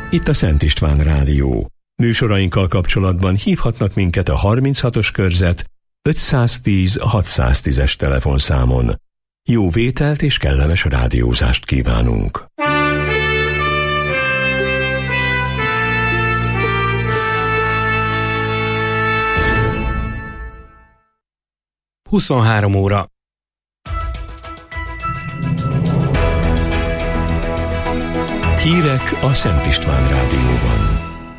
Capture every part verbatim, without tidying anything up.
itt a Szent István Rádió. Műsorainkkal kapcsolatban hívhatnak minket a harminchatos körzet ötszáztíz hatszáztízes telefonszámon. Jó vételt és kellemes rádiózást kívánunk! huszonhárom óra. Hírek a Szent István Rádióban.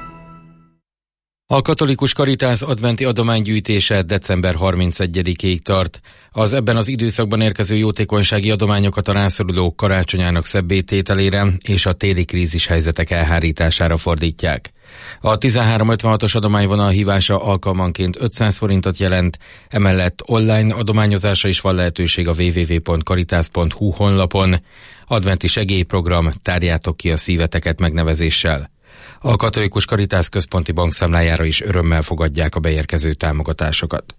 A Katolikus Caritas adventi adománygyűjtése december harmincegyedikéig tart. Az ebben az időszakban érkező jótékonysági adományokat a rászorulók karácsonyának szebbé tételére és a téli krízis helyzetek elhárítására fordítják. A tizenhárom ötvenhatos adományvonal hívása alkalmanként ötszáz forintot jelent, emellett online adományozásra is van lehetőség a double-u double-u double-u pont caritas pont hu honlapon. Adventi segélyprogram, tárjátok ki a szíveteket megnevezéssel. A Katolikus Caritas központi bankszámlájára is örömmel fogadják a beérkező támogatásokat.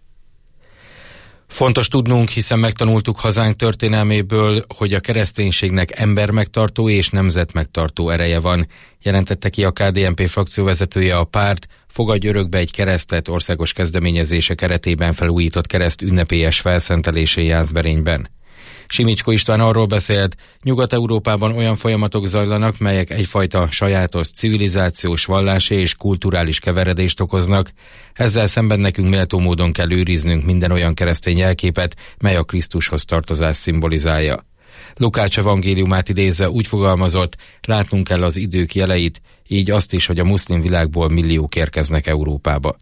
Fontos tudnunk, hiszen megtanultuk hazánk történelméből, hogy a kereszténységnek embermegtartó és nemzetmegtartó ereje van, jelentette ki a ká dé en pé frakcióvezetője a párt Fogadj örökbe egy keresztet országos kezdeményezése keretében felújított kereszt ünnepélyes felszentelésén Jászberényben. Simicsko István arról beszélt, Nyugat-Európában olyan folyamatok zajlanak, melyek egyfajta sajátos civilizációs, vallási és kulturális keveredést okoznak, ezzel szemben nekünk méltó módon kell őriznünk minden olyan keresztény jelképet, mely a Krisztushoz tartozást szimbolizálja. Lukács evangéliumát idézve úgy fogalmazott, látnunk kell az idők jeleit, így azt is, hogy a muszlim világból milliók érkeznek Európába.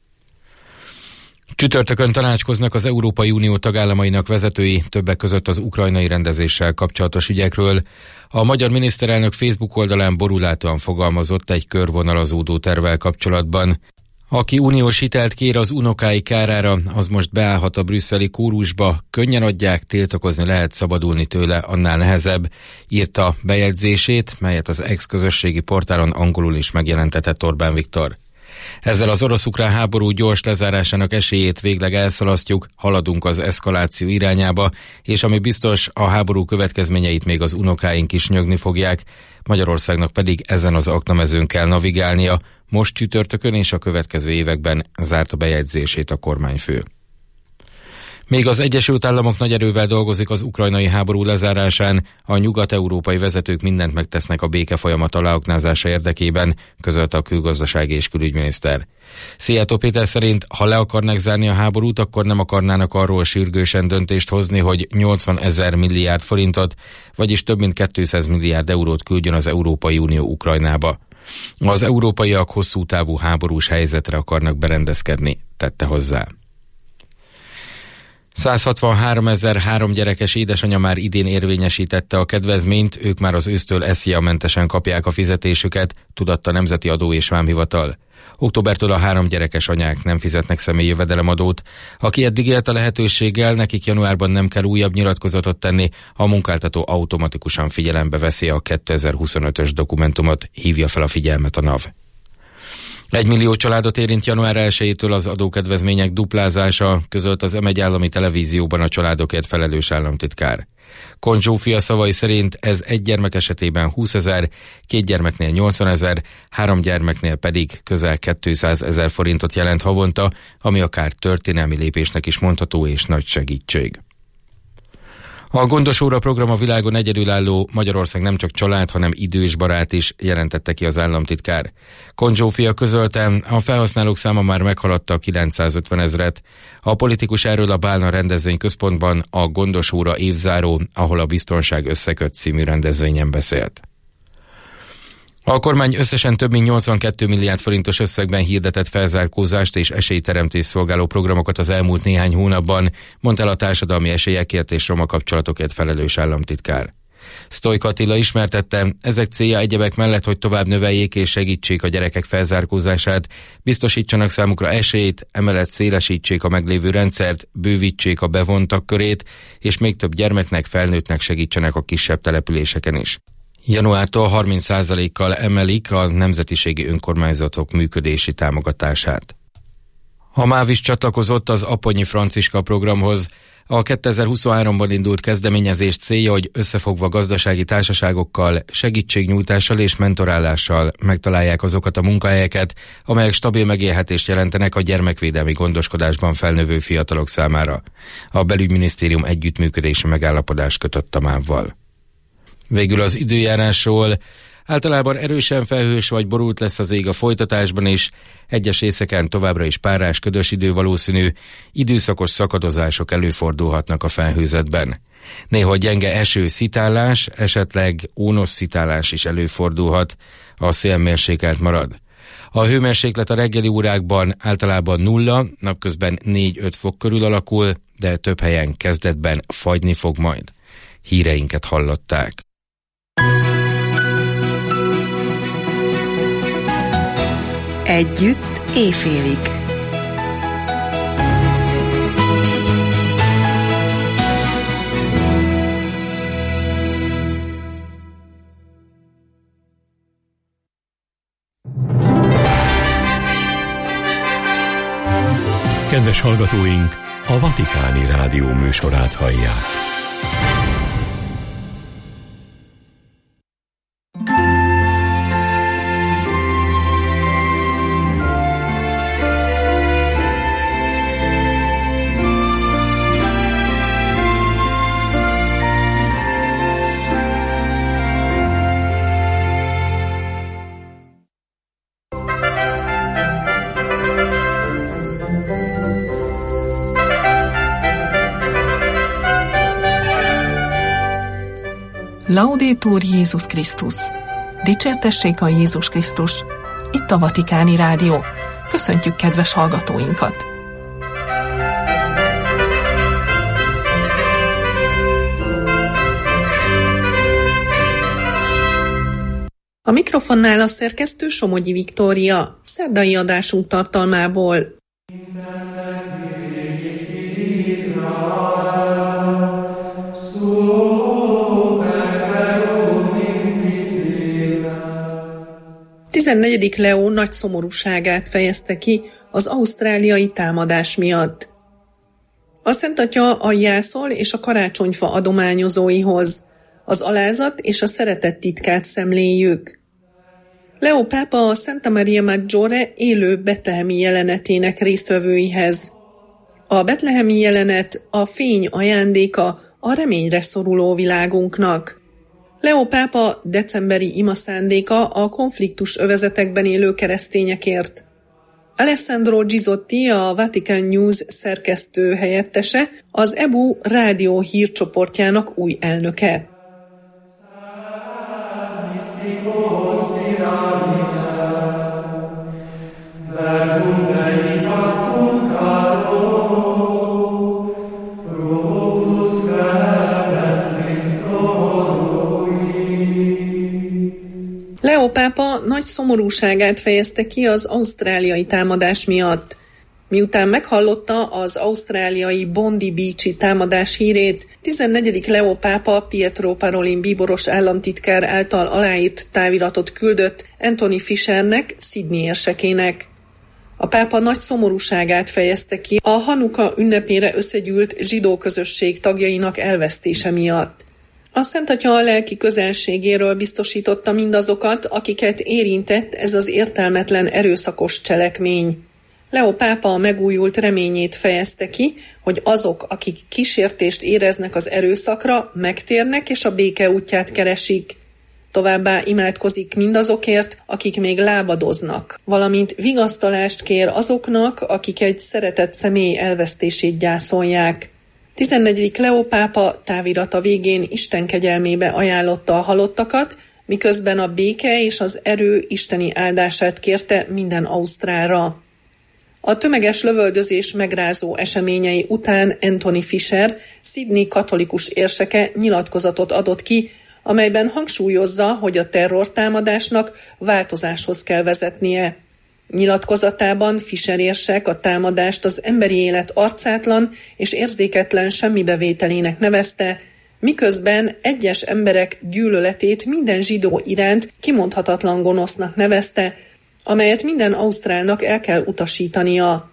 Csütörtökön tanácskoznak az Európai Unió tagállamainak vezetői, többek között az ukrajnai rendezéssel kapcsolatos ügyekről. A magyar miniszterelnök Facebook oldalán borulátóan fogalmazott egy körvonalazódó tervvel kapcsolatban. Aki uniós hitelt kér az unokái kárára, az most beállhat a brüsszeli kórusba, könnyen adják, tiltakozni lehet, szabadulni tőle annál nehezebb, írta bejegyzését, melyet az ex-közösségi portálon angolul is megjelentetett Orbán Viktor. Ezzel az orosz-ukrán háború gyors lezárásának esélyét végleg elszalasztjuk, haladunk az eszkaláció irányába, és ami biztos, a háború következményeit még az unokáink is nyögni fogják, Magyarországnak pedig ezen az aknamezőn kell navigálnia, most csütörtökön és a következő években zárta bejegyzését a kormányfő. Még az Egyesült Államok nagy erővel dolgozik az ukrajnai háború lezárásán, a nyugat-európai vezetők mindent megtesznek a békefolyamat aláaknázása érdekében, közölte a külgazdasági és külügyminiszter. Szijjártó Péter szerint, ha le akarnak zárni a háborút, akkor nem akarnának arról sürgősen döntést hozni, hogy nyolcvanezer milliárd forintot, vagyis több mint kétszáz milliárd eurót küldjön az Európai Unió Ukrajnába. Az európaiak hosszú távú háborús helyzetre akarnak berendezkedni, tette hozzá. száz hatvanháromezer-három gyerekes édesanyja már idén érvényesítette a kedvezményt, ők már az ősztől es zé á-mentesen kapják a fizetésüket, tudatta a Nemzeti Adó és Vámhivatal. Októbertől a három gyerekes anyák nem fizetnek személyi jövedelemadót. Aki eddig élt a lehetőséggel, nekik januárban nem kell újabb nyilatkozatot tenni, a munkáltató automatikusan figyelembe veszi a kétezer-huszonötös dokumentumot, hívja fel a figyelmet a NAV. Egy millió családot érint január elsejétől az adókedvezmények duplázása, közölt az em egy állami televízióban a családokért felelős államtitkár. Kon Zsófia szavai szerint ez egy gyermek esetében húszezer, két gyermeknél nyolcvanezer, három gyermeknél pedig közel kétszázezer forintot jelent havonta, ami akár történelmi lépésnek is mondható és nagy segítség. A Gondos Óra program a világon egyedülálló, Magyarország nem csak család, hanem idősbarát is, jelentette ki az államtitkár. Kon Zsófia közölte, a felhasználók száma már meghaladta a kilencszázötven ezret. A politikus erről a Bálna rendezvényközpontban a Gondos Óra évzáró, ahol a Biztonság összeköt című rendezvényen beszélt. A kormány összesen több mint nyolcvankét milliárd forintos összegben hirdetett felzárkózást és esélyteremtés szolgáló programokat az elmúlt néhány hónapban, mondta el a társadalmi esélyekért és roma kapcsolatokért felelős államtitkár. Sztojka Attila ismertette, ezek célja egyebek mellett, hogy tovább növeljék és segítsék a gyerekek felzárkózását, biztosítsanak számukra esélyt, emellett szélesítsék a meglévő rendszert, bővítsék a bevontak körét, és még több gyermeknek, felnőttnek segítsenek a kisebb településeken is. Januártól harminc százalékkal emelik a nemzetiségi önkormányzatok működési támogatását. A MÁV is csatlakozott az Apponyi Franciska programhoz. A kétezer-huszonháromban indult kezdeményezés célja, hogy összefogva gazdasági társaságokkal, segítségnyújtással és mentorálással megtalálják azokat a munkahelyeket, amelyek stabil megélhetést jelentenek a gyermekvédelmi gondoskodásban felnövő fiatalok számára. A belügyminisztérium együttműködési megállapodást kötött a mávval. Végül az időjárásról. Általában erősen felhős vagy borult lesz az ég a folytatásban is, egyes részeken továbbra is párás, ködös idő valószínű, időszakos szakadozások előfordulhatnak a felhőzetben. Néha gyenge eső, szitálás, esetleg ónos szitálás is előfordulhat, a szél mérsékelt marad. A hőmérséklet a reggeli órákban általában nulla, napközben négy-öt fok körül alakul, de több helyen kezdetben fagyni fog majd. Híreinket hallották. Együtt éjfélig. Kedves hallgatóink, a Vatikáni Rádió műsorát hallják. Laudetur Jézus Krisztus! Dicsértessék a Jézus Krisztus! Itt a Vatikáni Rádió. Köszöntjük kedves hallgatóinkat! A mikrofonnál a szerkesztő Somogyi Viktória, szerdai adásunk tartalmából. tizennegyedik Leó nagy szomorúságát fejezte ki az ausztráliai támadás miatt. A Szent Atya a jászol és a karácsonyfa adományozóihoz, az alázat és a szeretet titkát szemléljük. Leó pápa a Santa Maria Maggiore élő betlehemi jelenetének résztvevőihez. A betlehemi jelenet a fény ajándéka a reményre szoruló világunknak. Leó pápa decemberi imaszándéka a konfliktus övezetekben élő keresztényekért. Alessandro Gizotti, a Vatican News szerkesztő helyettese, az é e bé u rádió hírcsoportjának új elnöke. Leó pápa nagy szomorúságát fejezte ki az ausztráliai támadás miatt. Miután meghallotta az ausztráliai Bondi Beach-i támadás hírét, tizennegyedik Leó pápa Pietro Parolin bíboros államtitkár által aláírt táviratot küldött Anthony Fishernek, Sydney érsekének. A pápa nagy szomorúságát fejezte ki a Hanuka ünnepére összegyűlt zsidó közösség tagjainak elvesztése miatt. A Szent Atya a lelki közelségéről biztosította mindazokat, akiket érintett ez az értelmetlen erőszakos cselekmény. Leó pápa a megújult reményét fejezte ki, hogy azok, akik kísértést éreznek az erőszakra, megtérnek és a béke útját keresik. Továbbá imádkozik mindazokért, akik még lábadoznak, valamint vigasztalást kér azoknak, akik egy szeretett személy elvesztését gyászolják. tizennegyedik Leó pápa távirata végén Isten kegyelmébe ajánlotta a halottakat, miközben a béke és az erő isteni áldását kérte minden ausztrálra. A tömeges lövöldözés megrázó eseményei után Anthony Fisher, Sydney katolikus érseke nyilatkozatot adott ki, amelyben hangsúlyozza, hogy a terrortámadásnak változáshoz kell vezetnie. Nyilatkozatában Fisher érsek a támadást az emberi élet arcátlan és érzéketlen semmibevételének nevezte, miközben egyes emberek gyűlöletét minden zsidó iránt kimondhatatlan gonosznak nevezte, amelyet minden ausztrálnak el kell utasítania.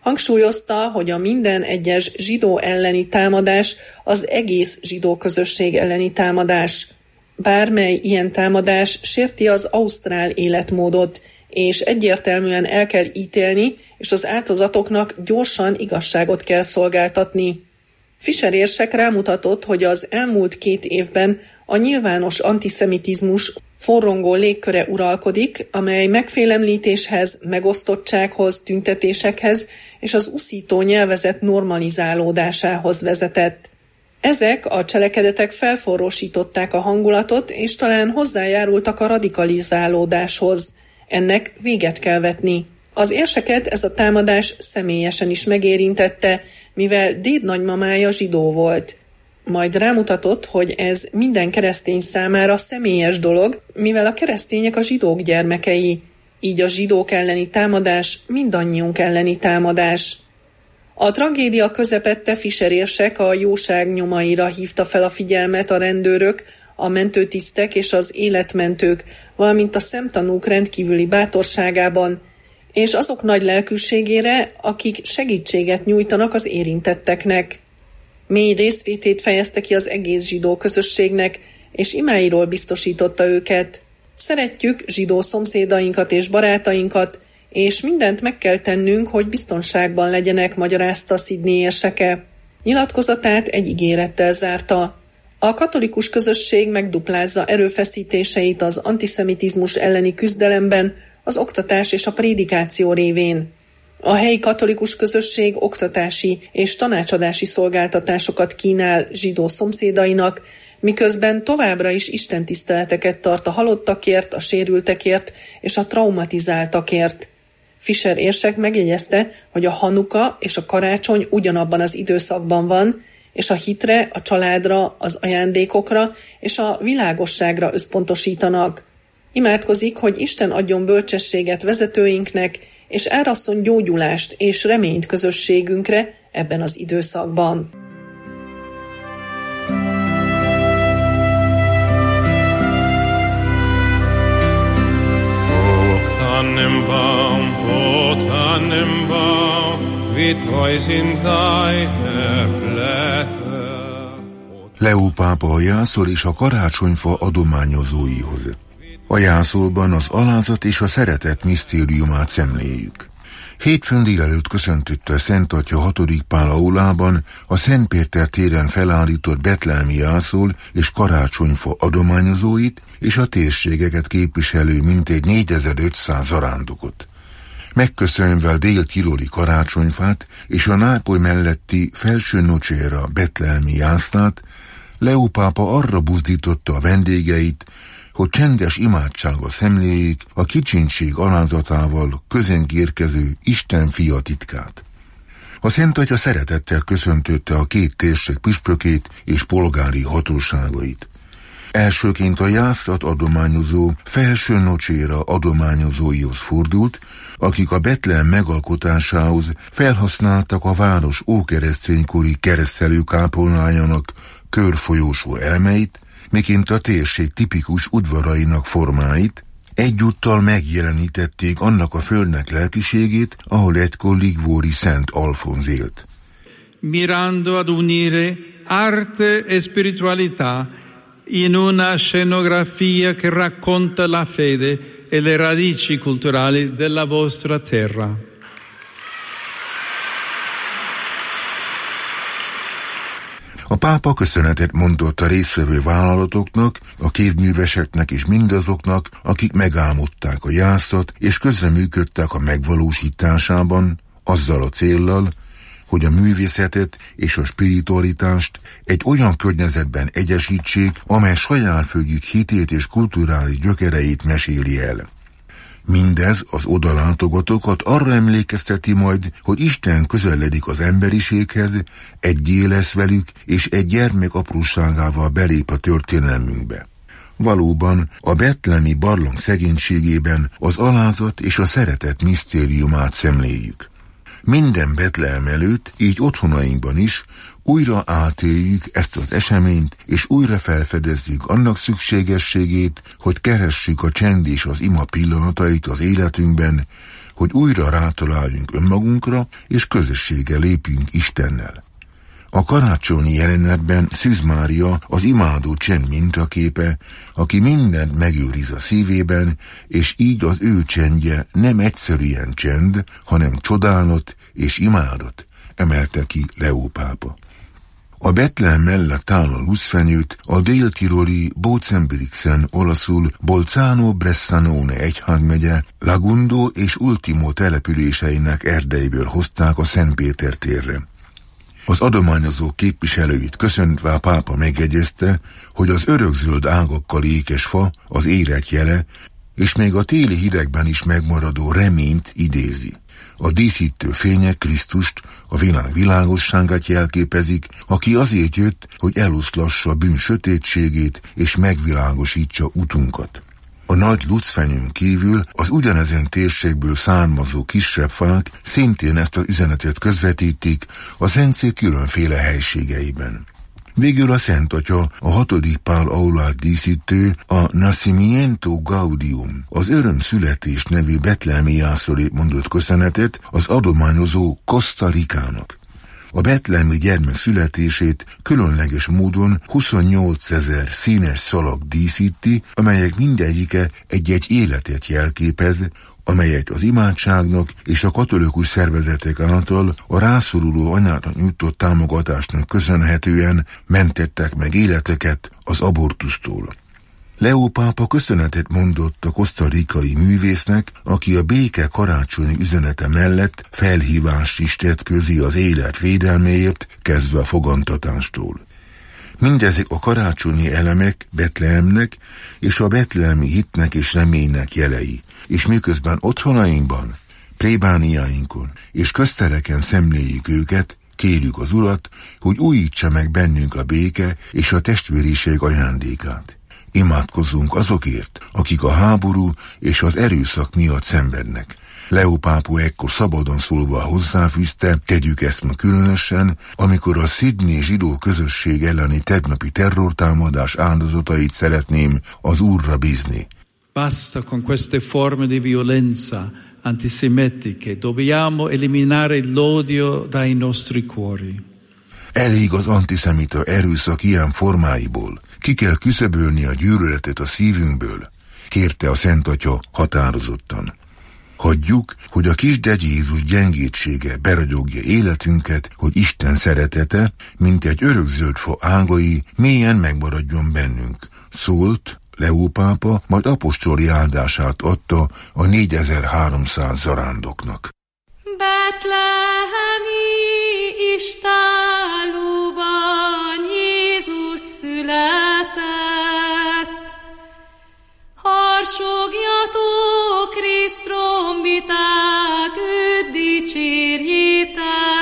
Hangsúlyozta, hogy a minden egyes zsidó elleni támadás az egész zsidó közösség elleni támadás. Bármely ilyen támadás sérti az ausztrál életmódot, és egyértelműen el kell ítélni, és az áldozatoknak gyorsan igazságot kell szolgáltatni. Fischer érsek rámutatott, hogy az elmúlt két évben a nyilvános antiszemitizmus forrongó légköre uralkodik, amely megfélemlítéshez, megosztottsághoz, tüntetésekhez és az uszító nyelvezet normalizálódásához vezetett. Ezek a cselekedetek felforrósították a hangulatot, és talán hozzájárultak a radikalizálódáshoz. Ennek véget kell vetni. Az érseket ez a támadás személyesen is megérintette, mivel dédnagymamája zsidó volt. Majd rámutatott, hogy ez minden keresztény számára személyes dolog, mivel a keresztények a zsidók gyermekei. Így a zsidók elleni támadás mindannyiunk elleni támadás. A tragédia közepette Fischer érsek a jóság nyomaira hívta fel a figyelmet a rendőrök, a mentőtisztek és az életmentők, valamint a szemtanúk rendkívüli bátorságában, és azok nagy lelkűségére, akik segítséget nyújtanak az érintetteknek. Mély részvétét fejezte ki az egész zsidó közösségnek, és imáiról biztosította őket. Szeretjük zsidó szomszédainkat és barátainkat, és mindent meg kell tennünk, hogy biztonságban legyenek, magyarázta Sydney érseke. Nyilatkozatát egy ígérettel zárta. A katolikus közösség megduplázza erőfeszítéseit az antiszemitizmus elleni küzdelemben, az oktatás és a prédikáció révén. A helyi katolikus közösség oktatási és tanácsadási szolgáltatásokat kínál zsidó szomszédainak, miközben továbbra is istentiszteleteket tart a halottakért, a sérültekért és a traumatizáltakért. Fischer érsek megjegyezte, hogy a Hanuka és a karácsony ugyanabban az időszakban van, és a hitre, a családra, az ajándékokra és a világosságra összpontosítanak. Imádkozik, hogy Isten adjon bölcsességet vezetőinknek, és árasszon gyógyulást és reményt közösségünkre ebben az időszakban. O Tannenbaum, o Tannenbaum, wie treu sind deine Blätter. Leó pápa a jászol és a karácsonyfa adományozóihoz. A jászolban az alázat és a szeretet misztériumát szemléljük. Hétfőn délelőtt köszöntötte Szent Atya hatodik Pál aulában a Szent Péter téren felállított betlehemi jászol és karácsonyfa adományozóit és a térségeket képviselő mintegy négyezer-ötszáz zarándokot. Megköszönve a dél-tiroli karácsonyfát és a Nápoly melletti Felső Nocera betlehemi jászlát, Leó pápa arra buzdította a vendégeit, hogy csendes imádsággal szemléljék a kicsinség alázatával közénk érkező Isten fia titkát. A Szent Atya szeretettel köszöntötte a két térség püspökét és polgári hatóságait. Elsőként a jászlat adományozó Felső Nocera adományozóihoz fordult, akik a Betlehem megalkotásához felhasználtak a város ókereszténykori keresztelőkápolnájának körfolyósú elemeit, miként a térség tipikus udvarainak formáit, egyúttal megjelenítették annak a földnek lelkiségét, ahol egykor Ligvóri Szent Alfonz élt. Mirando ad unire arte e spiritualità in una scenografia che racconta la fede e le radici culturali della vostra terra. A pápa köszönetet mondott a résztvevő vállalatoknak, a kézműveseknek és mindazoknak, akik megálmodták a jászlat és közreműködtek a megvalósításában, azzal a céllal, hogy a művészetet és a spiritualitást egy olyan környezetben egyesítsék, amely saját földjük hitét és kulturális gyökereit meséli el. Mindez az odalátogatókat arra emlékezteti majd, hogy Isten közeledik az emberiséghez, egyé lesz velük, és egy gyermek apróságával belép a történelmünkbe. Valóban a betlehemi barlang szegénységében az alázat és a szeretet misztériumát szemléljük. Minden Betlehem előtt, így otthonainkban is, újra átéljük ezt az eseményt, és újra felfedezzük annak szükségességét, hogy keressük a csend és az ima pillanatait az életünkben, hogy újra rátaláljunk önmagunkra, és közösséggel lépjünk Istennel. A karácsonyi jelenetben Szűz Mária az imádó csend mintaképe, aki mindent megőriz a szívében, és így az ő csendje nem egyszerűen csend, hanem csodálat és imádat, emelte ki Leó pápa. A Betlehem mellett álló luszfenyőt a déltiroli Bozenbrixen, olaszul Bolzano Bressanone egyházmegye Lagundo és Ultimo településeinek erdeiből hozták a Szentpéter térre. Az adományozó képviselőit köszöntve a pápa megjegyezte, hogy az örökzöld ágakkal ékes fa az élet jele, és még a téli hidegben is megmaradó reményt idézi. A díszítő fények Krisztust, a világ világosságát jelképezik, aki azért jött, hogy eloszlassa bűn sötétségét és megvilágosítsa utunkat. A nagy lucfenyőn kívül az ugyanezen térségből származó kisebb fák szintén ezt az üzenetet közvetítik a Szentszék különféle helységeiben. Végül a Szent Atya, a hatodik Pál aulát díszítő, a Nascimento Gaudium, az öröm születés nevű betlehemi jászolét mondott köszönetet az adományozó Costa Ricának. A betlehemi gyermek születését különleges módon huszonnyolcezer színes szalag díszíti, amelyek mindegyike egy-egy életet jelképez, amelyet az imádságnak és a katolikus szervezetek által a rászoruló anyának nyújtott támogatásnak köszönhetően mentettek meg életeket az abortusztól. Leó pápa köszönetet mondott a kosztarikai művésznek, aki a béke karácsonyi üzenete mellett felhívást is tett közé az élet védelméért, kezdve a fogantatástól. Mindezek a karácsonyi elemek Betlehemnek és a betlehemi hitnek és reménynek jelei, és miközben otthonainkban, plébániáinkon és köztereken szemléljük őket, kérjük az Urat, hogy újítsa meg bennünk a béke és a testvériség ajándékát. Imádkozzunk azokért, akik a háború és az erőszak miatt szenvednek. Leó pápa ekkor szabadon szólva hozzáfűzte, tegyük ezt ma különösen, amikor a Sydney zsidó közösség elleni tegnapi terrortámadás áldozatait szeretném az Úrra bízni. Basta con queste forme di violenza antisemitiche, dobbiamo eliminare l'odio dai nostri cuori. Elég az antiszemita erőszak ilyen formáiból. Ki kell küszöbölni a gyűlöletet a szívünkből, kérte a Szent Atya határozottan. Hagyjuk, hogy a kisdegy Jézus gyengétsége beragyogja életünket, hogy Isten szeretete, mint egy örökzöld fa ágai, mélyen megmaradjon bennünk. Szólt Leó pápa, majd apostoli áldását adta a négyezer-háromszáz zarándoknak. Betlehemi istállóban Jézus született. Harsogjatok, Kriszt trombiták, őt dicsérjétek.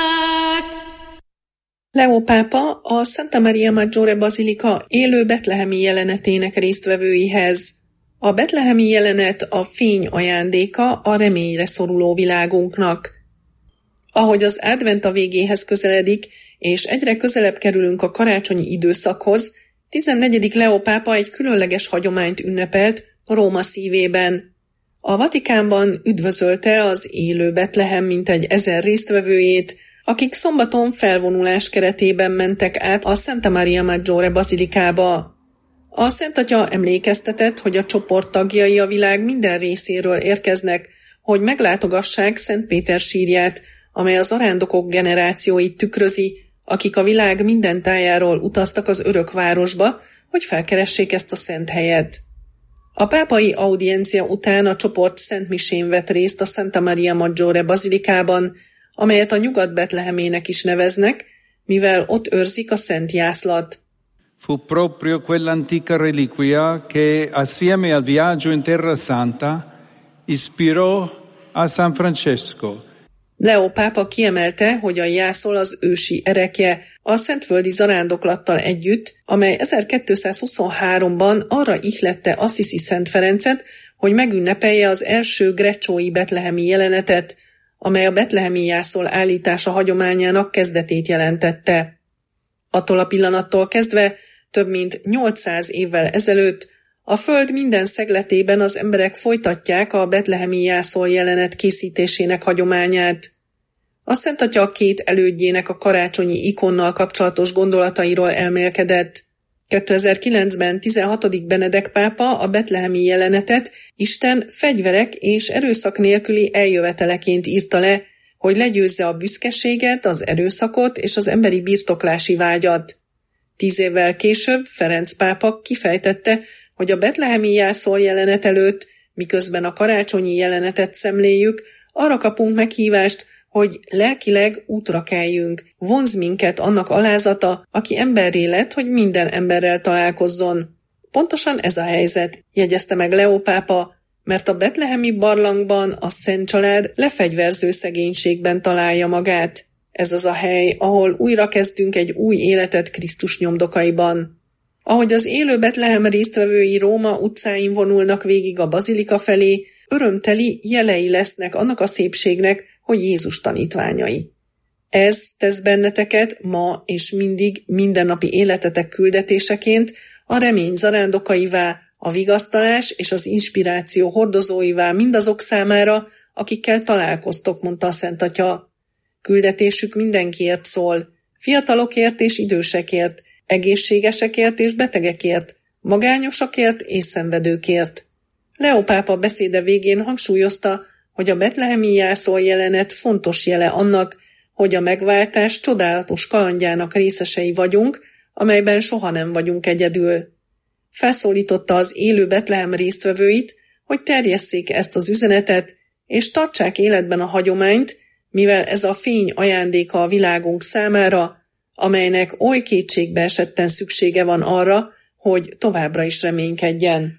Leó pápa a Santa Maria Maggiore Bazilika élő betlehemi jelenetének résztvevőihez. A betlehemi jelenet a fény ajándéka a reményre szoruló világunknak. Ahogy az advent a végéhez közeledik, és egyre közelebb kerülünk a karácsonyi időszakhoz, tizennegyedik Leó pápa egy különleges hagyományt ünnepelt Róma szívében. A Vatikánban üdvözölte az élő Betlehem mintegy ezer résztvevőjét, akik szombaton felvonulás keretében mentek át a Santa Maria Maggiore Bazilikába. A Szent Atya emlékeztetett, hogy a csoport tagjai a világ minden részéről érkeznek, hogy meglátogassák Szent Péter sírját, amely az zarándokok generációit tükrözi, akik a világ minden tájáról utaztak az örök városba, hogy felkeressék ezt a szent helyet. A pápai audiencia után a csoport szentmisén vett részt a Santa Maria Maggiore Bazilikában, amelyet a Nyugat-Betlehemének is neveznek, mivel ott őrzik a szent jászlat. Fu proprio quell'antica reliquia che, assieme al viaggio in Terra Santa, ispirò a San Francesco. Leó pápa kiemelte, hogy a jászol az ősi erekje a szentföldi zarándoklattal együtt, amely ezerkétszázhuszonháromban arra ihlette Assisi Szent Ferencet, hogy megünnepelje az első grecsói betlehemi jelenetet, amely a betlehemi jászol állítása hagyományának kezdetét jelentette. Attól a pillanattól kezdve több mint nyolcszáz évvel ezelőtt A föld minden szegletében az emberek folytatják a betlehemi jászol jelenet készítésének hagyományát. A Szent Atya a két elődjének a karácsonyi ikonnal kapcsolatos gondolatairól elmélkedett. kétezer-kilencben tizenhatodik Benedek pápa a betlehemi jelenetet Isten fegyverek és erőszak nélküli eljöveteleként írta le, hogy legyőzze a büszkeséget, az erőszakot és az emberi birtoklási vágyat. Tíz évvel később Ferenc pápa kifejtette, hogy a betlehemi jászol jelenet előtt, miközben a karácsonyi jelenetet szemléljük, arra kapunk meghívást, hogy lelkileg útra keljünk, vonz minket annak alázata, aki emberré lett, hogy minden emberrel találkozzon. Pontosan ez a helyzet, jegyezte meg Leó pápa, mert a betlehemi barlangban a Szent Család lefegyverző szegénységben találja magát. Ez az a hely, ahol újra kezdünk egy új életet Krisztus nyomdokaiban. Ahogy az élő Betlehem résztvevői Róma utcáin vonulnak végig a bazilika felé, örömteli jelei lesznek annak a szépségnek, hogy Jézus tanítványai. Ez tesz benneteket ma és mindig mindennapi életetek küldetéseként a remény zarándokaivá, a vigasztalás és az inspiráció hordozóivá mindazok számára, akikkel találkoztok, mondta a Szent Atya. Küldetésük mindenkiért szól, fiatalokért és idősekért, egészségesekért és betegekért, magányosakért és szenvedőkért. Leó pápa beszéde végén hangsúlyozta, hogy a betlehemi jászol jelenet fontos jele annak, hogy a megváltás csodálatos kalandjának részesei vagyunk, amelyben soha nem vagyunk egyedül. Felszólította az élő Betlehem résztvevőit, hogy terjesszék ezt az üzenetet, és tartsák életben a hagyományt, mivel ez a fény ajándéka a világunk számára, amelynek oly kétségbe esetten szüksége van arra, hogy továbbra is reménykedjen.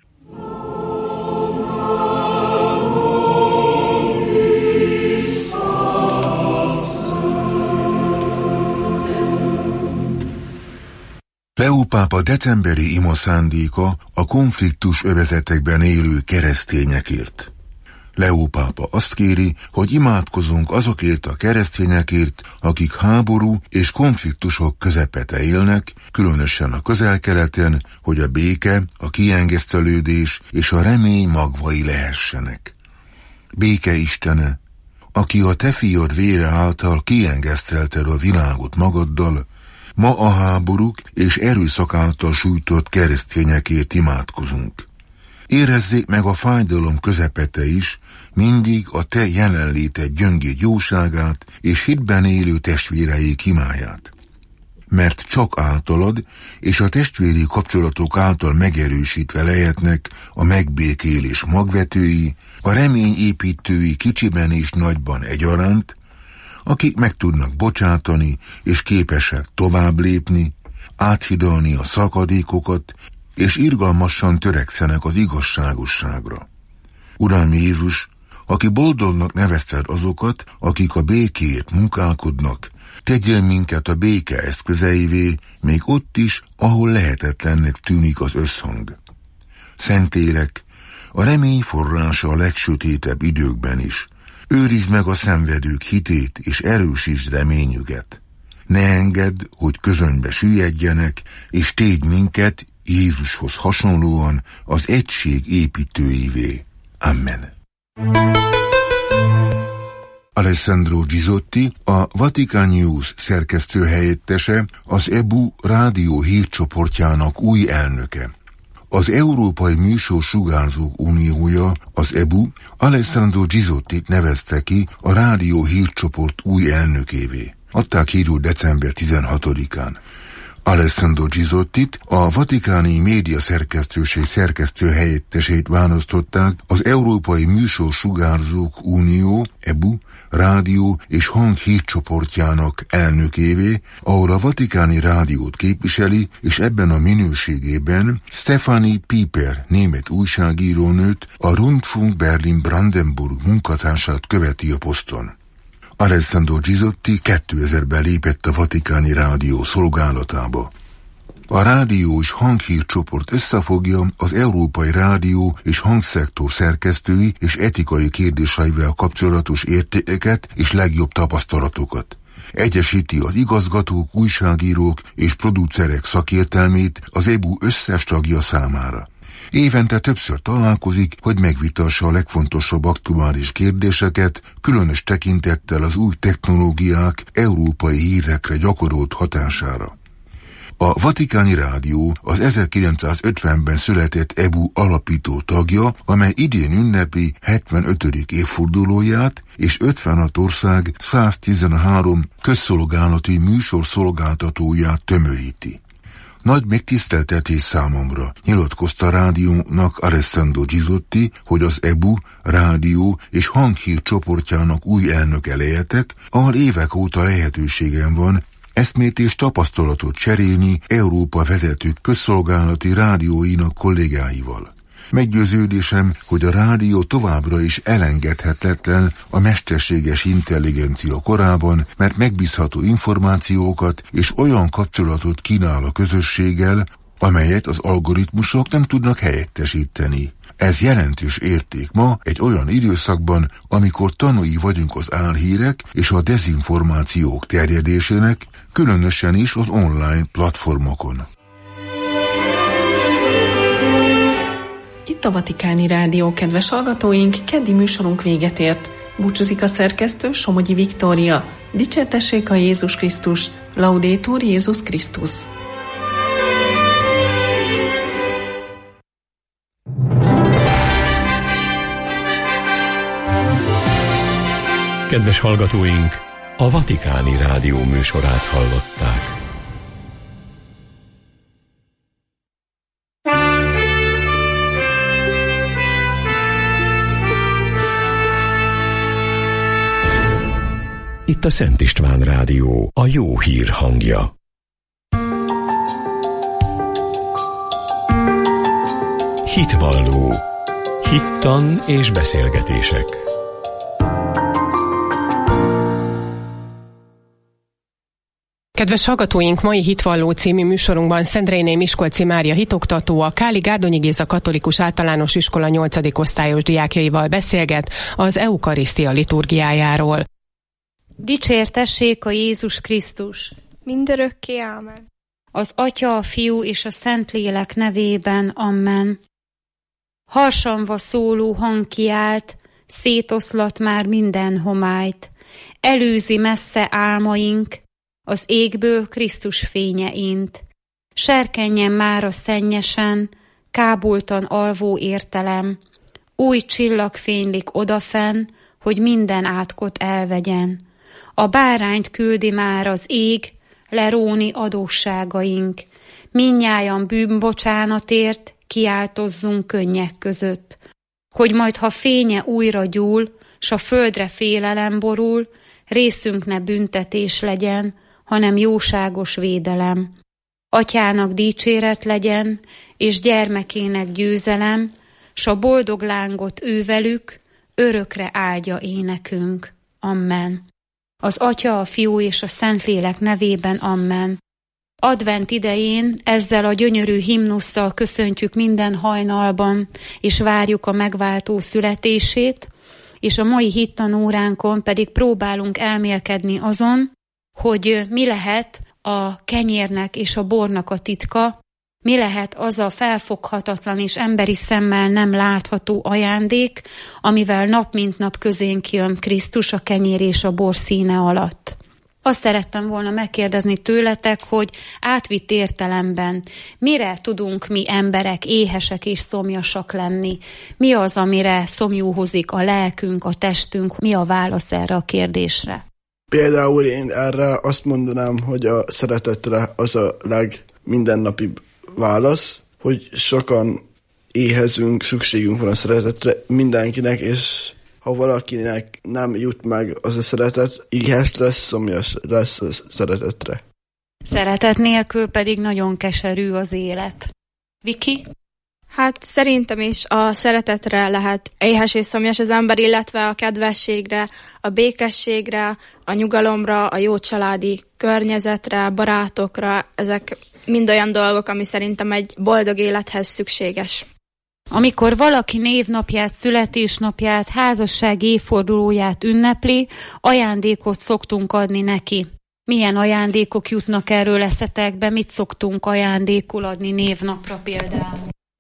Leó pápa decemberi imaszándéka a konfliktus övezetekben élő keresztényekért. Leó pápa azt kéri, hogy imádkozunk azokért a keresztényekért, akik háború és konfliktusok közepete élnek, különösen a Közel-Keleten, hogy a béke, a kiengesztelődés és a remény magvai lehessenek. Béke Istene, aki a te fiad vére által kiengesztelted a világot magaddal, ma a háborúk és erőszak által sújtott keresztényekért imádkozunk. Érezzék meg a fájdalom közepete is mindig a te jelenléted gyöngéd jóságát és hitben élő testvéreik imáját. Mert csak általad és a testvéri kapcsolatok által megerősítve lehetnek a megbékélés magvetői, a remény építői kicsiben és nagyban egyaránt, akik meg tudnak bocsátani és képesek tovább lépni, áthidalni a szakadékokat, és irgalmasan törekszenek az igazságosságra. Uram Jézus, aki boldognak nevezted azokat, akik a békéért munkálkodnak, tegyél minket a béke eszközeivé, még ott is, ahol lehetetlennek tűnik az összhang. Szentélek, a remény forrása a legsötétebb időkben is. Őrizd meg a szenvedők hitét, és erősítsd reményüket. Ne engedd, hogy közönybe süllyedjenek, és tégy minket Jézushoz hasonlóan az egység építőivé. Amen. Alessandro Gizotti, a Vatican News szerkesztő helyettese, az é bé u rádió hírcsoportjának új elnöke. Az Európai Műsorsugárzók Uniója, az é bé u, Alessandro Gizottit nevezte ki a rádió hírcsoport új elnökévé. Adták hírul december tizenhatodikán. Alessandro Gizottit, a Vatikáni Média Szerkesztőség szerkesztő helyettesét választották az Európai Műsorsugárzók Unió, é bé u, rádió és hang hírcsoportjának elnökévé, ahol a Vatikáni Rádiót képviseli, és ebben a minőségében Stefanie Pieper német újságírónőt, a Rundfunk Berlin-Brandenburg munkatársát követi a poszton. Alessandro Gizotti kétezerben lépett a Vatikáni Rádió szolgálatába. A rádió és hanghírcsoport összefogja az európai rádió és hangszektor szerkesztői és etikai kérdéseivel kapcsolatos értékeket és legjobb tapasztalatokat. Egyesíti az igazgatók, újságírók és producerek szakértelmét az é bé u összes tagja számára. Évente többször találkozik, hogy megvitassa a legfontosabb aktuális kérdéseket, különös tekintettel az új technológiák európai hírekre gyakorolt hatására. A Vatikáni Rádió az ezerkilencszázötvenben született é bé u alapító tagja, amely idén ünnepli hetvenötödik évfordulóját, és ötvenhat ország száztizenhárom közszolgálati műsorszolgáltatóját tömöríti. Nagy megtiszteltetés számomra, nyilatkozta rádiónak Alessandro Gisotti, hogy az é bé u rádió és hanghír csoportjának új elnöke lehetek, ahol évek óta lehetőségem van eszmét és tapasztalatot cserélni Európa vezető közszolgálati rádióinak kollégáival. Meggyőződésem, hogy a rádió továbbra is elengedhetetlen a mesterséges intelligencia korában, mert megbízható információkat és olyan kapcsolatot kínál a közösséggel, amelyet az algoritmusok nem tudnak helyettesíteni. Ez jelentős érték ma egy olyan időszakban, amikor tanúi vagyunk az álhírek és a dezinformációk terjedésének, különösen is az online platformokon. Itt a Vatikáni Rádió, kedves hallgatóink, keddi műsorunk véget ért. Búcsúzik a szerkesztő, Somogyi Viktória. Dicsértessék a Jézus Krisztus, Laudetur Jézus Krisztus. Kedves hallgatóink, a Vatikáni Rádió műsorát hallották. Itt a Szent István Rádió, a jó hír hangja. Hitvalló. Hittan és beszélgetések. Kedves hallgatóink, mai Hitvalló című műsorunkban Szendréné Miskolci Mária hitoktató, a Káli Gárdonyi Géza Katolikus Általános Iskola nyolcadik osztályos diákjaival beszélget az eukarisztia liturgiájáról. Dicsértessék a Jézus Krisztus! Mindörökké ámen. Az Atya, a Fiú és a Szentlélek nevében, amen. Harsanva szóló hang kiált, szétoszlat már minden homályt. Előzi messze álmaink, az égből Krisztus fénye int. Serkenjen már a szennyesen, kábultan alvó értelem. Új csillag fénylik odafenn, hogy minden átkot elvegyen. A bárányt küldi már az ég, leróni adósságaink. Mindnyájan bűnbocsánatért kiáltozzunk könnyek között. Hogy majd, ha fénye újra gyúl, s a földre félelem borul, részünk ne büntetés legyen, hanem jóságos védelem. Atyának dicséret legyen, és gyermekének győzelem, s a boldog lángot ővelük, örökre áldja énekünk. Amen. Az Atya, a Fiú és a Szentlélek nevében, amen. Advent idején ezzel a gyönyörű himnusszal köszöntjük minden hajnalban, és várjuk a megváltó születését, és a mai hittanóránkon pedig próbálunk elmélkedni azon, hogy mi lehet a kenyérnek és a bornak a titka, mi lehet az a felfoghatatlan és emberi szemmel nem látható ajándék, amivel nap mint nap közénk jön Krisztus a kenyér és a bor színe alatt. Azt szerettem volna megkérdezni tőletek, hogy átvitt értelemben mire tudunk mi emberek éhesek és szomjasak lenni? Mi az, amire szomjúhozik a lelkünk, a testünk? Mi a válasz erre a kérdésre? Például én erre azt mondanám, hogy a szeretetre az a legmizennapibb válasz, hogy sokan éhezünk, szükségünk van a szeretetre mindenkinek, és ha valakinek nem jut meg az a szeretet, éhes lesz, szomjas lesz a szeretetre. Szeretet nélkül pedig nagyon keserű az élet. Viki? Hát szerintem is a szeretetre lehet éhes és szomjas az ember, illetve a kedvességre, a békességre, a nyugalomra, a jó családi környezetre, barátokra. Ezek mind olyan dolgok, ami szerintem egy boldog élethez szükséges. Amikor valaki névnapját, születésnapját, házassági évfordulóját ünnepli, ajándékot szoktunk adni neki. Milyen ajándékok jutnak erről eszetekbe? Mit szoktunk ajándékul adni névnapra például?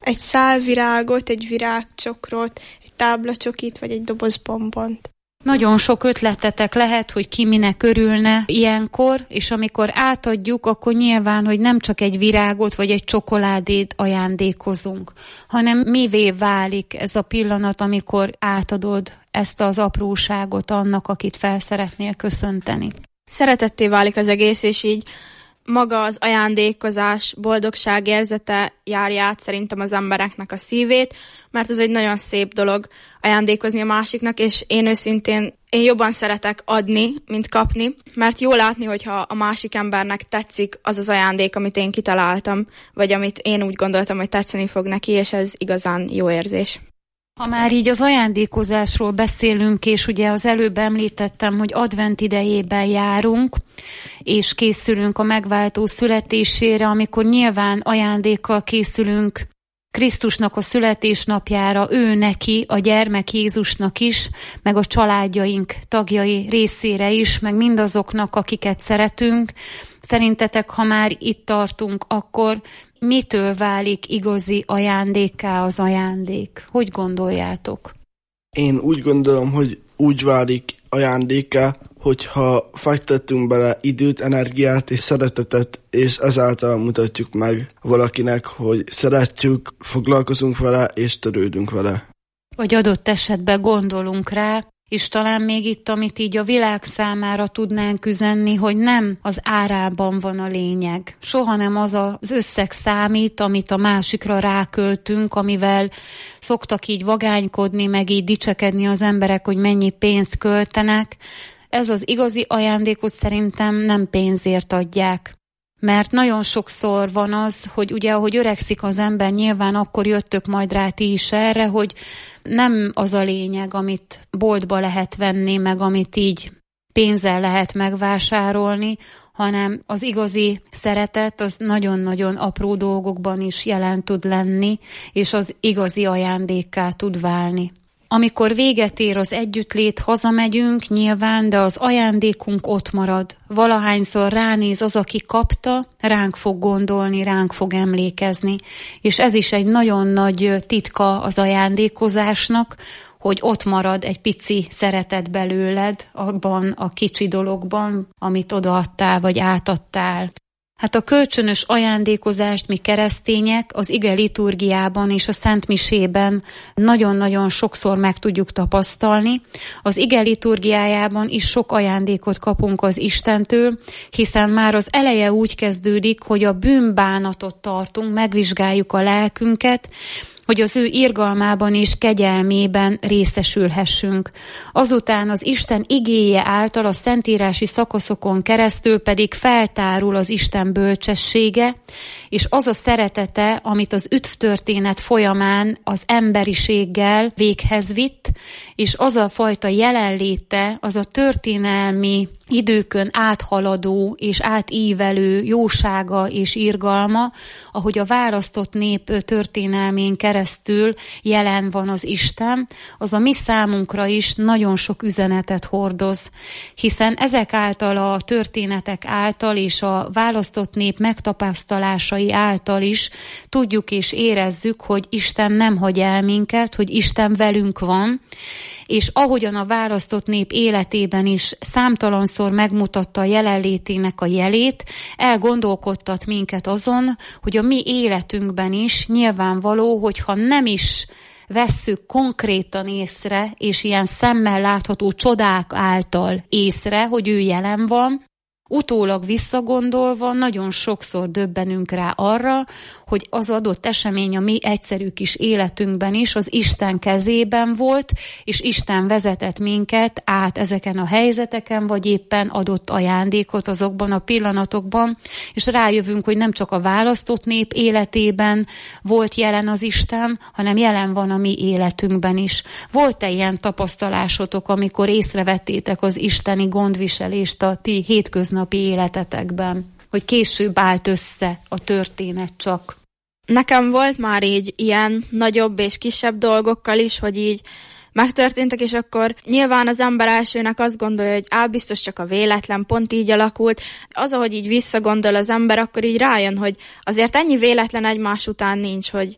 egy szál virágot, egy virágcsokrot, egy táblacsokit, vagy egy doboz bombont. Nagyon sok ötletetek lehet, hogy ki minek örülne ilyenkor, és amikor átadjuk, akkor nyilván, hogy nem csak egy virágot vagy egy csokoládét ajándékozunk, hanem mivé válik ez a pillanat, amikor átadod ezt az apróságot annak, akit fel szeretnél köszönteni. Szeretetté válik az egész, és így maga az ajándékozás, boldogság érzete járja át szerintem az embereknek a szívét, mert ez egy nagyon szép dolog ajándékozni a másiknak, és én őszintén én jobban szeretek adni, mint kapni, mert jó látni, hogyha a másik embernek tetszik az az ajándék, amit én kitaláltam, vagy amit én úgy gondoltam, hogy tetszeni fog neki, és ez igazán jó érzés. Ha már így az ajándékozásról beszélünk, és ugye az előbb említettem, hogy advent idejében járunk, és készülünk a megváltó születésére, amikor nyilván ajándékkal készülünk Krisztusnak a születésnapjára, ő neki, a gyermek Jézusnak is, meg a családjaink tagjai részére is, meg mindazoknak, akiket szeretünk. Szerintetek, ha már itt tartunk, akkor mitől válik igazi ajándékká az ajándék? Hogy gondoljátok? Én úgy gondolom, hogy úgy válik ajándékká, hogyha fektetünk bele időt, energiát és szeretetet, és ezáltal mutatjuk meg valakinek, hogy szeretjük, foglalkozunk vele és törődünk vele. Vagy adott esetben gondolunk rá, és talán még itt, amit így a világ számára tudnánk üzenni, hogy nem az árában van a lényeg. Soha nem az az összeg számít, amit a másikra ráköltünk, amivel szoktak így vagánykodni, meg így dicsekedni az emberek, hogy mennyi pénzt költenek. Ez az igazi ajándékot szerintem nem pénzért adják. Mert nagyon sokszor van az, hogy ugye ahogy öregszik az ember, nyilván akkor jöttök majd rá ti is erre, hogy nem az a lényeg, amit boltba lehet venni, meg amit így pénzzel lehet megvásárolni, hanem az igazi szeretet az nagyon-nagyon apró dolgokban is jelen tud lenni, és az igazi ajándékká tud válni. Amikor véget ér az együttlét, hazamegyünk nyilván, de az ajándékunk ott marad. Valahányszor ránéz az, aki kapta, ránk fog gondolni, ránk fog emlékezni. És ez is egy nagyon nagy titka az ajándékozásnak, hogy ott marad egy pici szeretet belőled abban a kicsi dologban, amit odaadtál vagy átadtál. Hát a kölcsönös ajándékozást mi keresztények az ige liturgiában és a szentmisében nagyon-nagyon sokszor meg tudjuk tapasztalni. Az ige liturgiájában is sok ajándékot kapunk az Istentől, hiszen már az eleje úgy kezdődik, hogy a bűnbánatot tartunk, megvizsgáljuk a lelkünket, hogy az ő irgalmában és kegyelmében részesülhessünk. Azután az Isten igéje által a szentírási szakaszokon keresztül pedig feltárul az Isten bölcsessége, és az a szeretete, amit az üdvtörténet folyamán az emberiséggel véghez vitt, és az a fajta jelenléte, az a történelmi időkön áthaladó és átívelő jósága és irgalma, ahogy a választott nép történelmén keresztül jelen van az Isten, az a mi számunkra is nagyon sok üzenetet hordoz, hiszen ezek által a történetek által és a választott nép megtapasztalásai által is tudjuk és érezzük, hogy Isten nem hagy el minket, hogy Isten velünk van, és ahogyan a választott nép életében is számtalanszor megmutatta a jelenlétének a jelét, elgondolkodtat minket azon, hogy a mi életünkben is nyilvánvaló, hogyha nem is vesszük konkrétan észre, és ilyen szemmel látható csodák által észre, hogy ő jelen van, utólag visszagondolva nagyon sokszor döbbenünk rá arra, hogy az adott esemény a mi egyszerű kis életünkben is az Isten kezében volt, és Isten vezetett minket át ezeken a helyzeteken, vagy éppen adott ajándékot azokban a pillanatokban, és rájövünk, hogy nem csak a választott nép életében volt jelen az Isten, hanem jelen van a mi életünkben is. Volt-e ilyen tapasztalásotok, amikor észrevettétek az isteni gondviselést a ti hétköznapi életetekben, hogy később állt össze a történet csak? Nekem volt már így ilyen nagyobb és kisebb dolgokkal is, hogy így megtörténtek, és akkor nyilván az ember elsőnek azt gondolja, hogy á, biztos csak a véletlen, pont így alakult. Az, ahogy így visszagondol az ember, akkor így rájön, hogy azért ennyi véletlen egymás után nincs, hogy,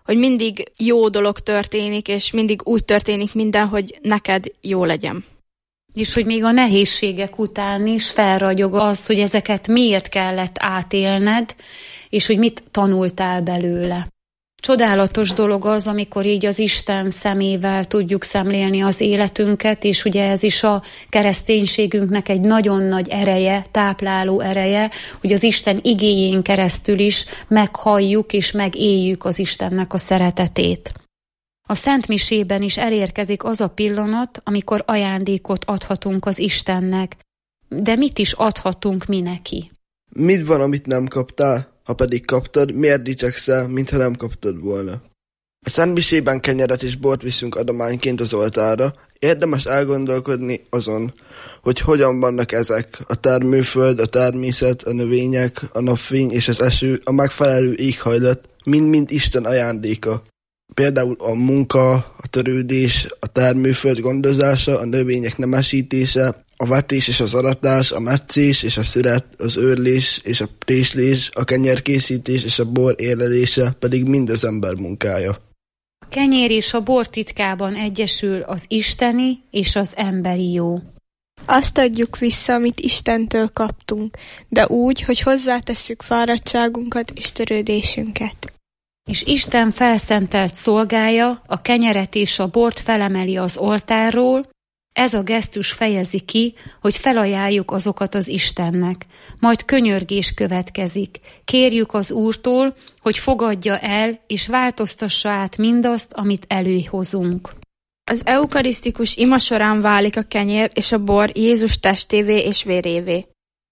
hogy mindig jó dolog történik, és mindig úgy történik minden, hogy neked jó legyen. És hogy még a nehézségek után is felragyog az, hogy ezeket miért kellett átélned, és hogy mit tanultál belőle. Csodálatos dolog az, amikor így az Isten szemével tudjuk szemlélni az életünket, és ugye ez is a kereszténységünknek egy nagyon nagy ereje, tápláló ereje, hogy az Isten igéjén keresztül is meghalljuk és megéljük az Istennek a szeretetét. A Szentmisében is elérkezik az a pillanat, amikor ajándékot adhatunk az Istennek. De mit is adhatunk mi neki? Mit van, amit nem kaptál? Ha pedig kaptad, miért dicsekszel, mintha nem kaptad volna? A Szentmisében kenyeret és bort viszünk adományként az oltárra, érdemes elgondolkodni azon, hogy hogyan vannak ezek, a termőföld, a természet, a növények, a napfény és az eső, a megfelelő éghajlat, mind-mind Isten ajándéka. Például a munka, a törődés, a termőföld gondozása, a növények nemesítése, a vetés és az aratás, a metszés és a szüret, az őrlés és a préslés, a kenyérkészítés és a bor érlelése pedig mind az ember munkája. A kenyér és a bor titkában egyesül az isteni és az emberi jó. Azt adjuk vissza, amit Istentől kaptunk, de úgy, hogy hozzátesszük fáradtságunkat és törődésünket. És Isten felszentelt szolgája a kenyeret és a bort felemeli az oltárról, ez a gesztus fejezi ki, hogy felajánljuk azokat az Istennek. Majd könyörgés következik. Kérjük az Úrtól, hogy fogadja el és változtassa át mindazt, amit előhozunk. Az eukarisztikus ima során válik a kenyér és a bor Jézus testévé és vérévé.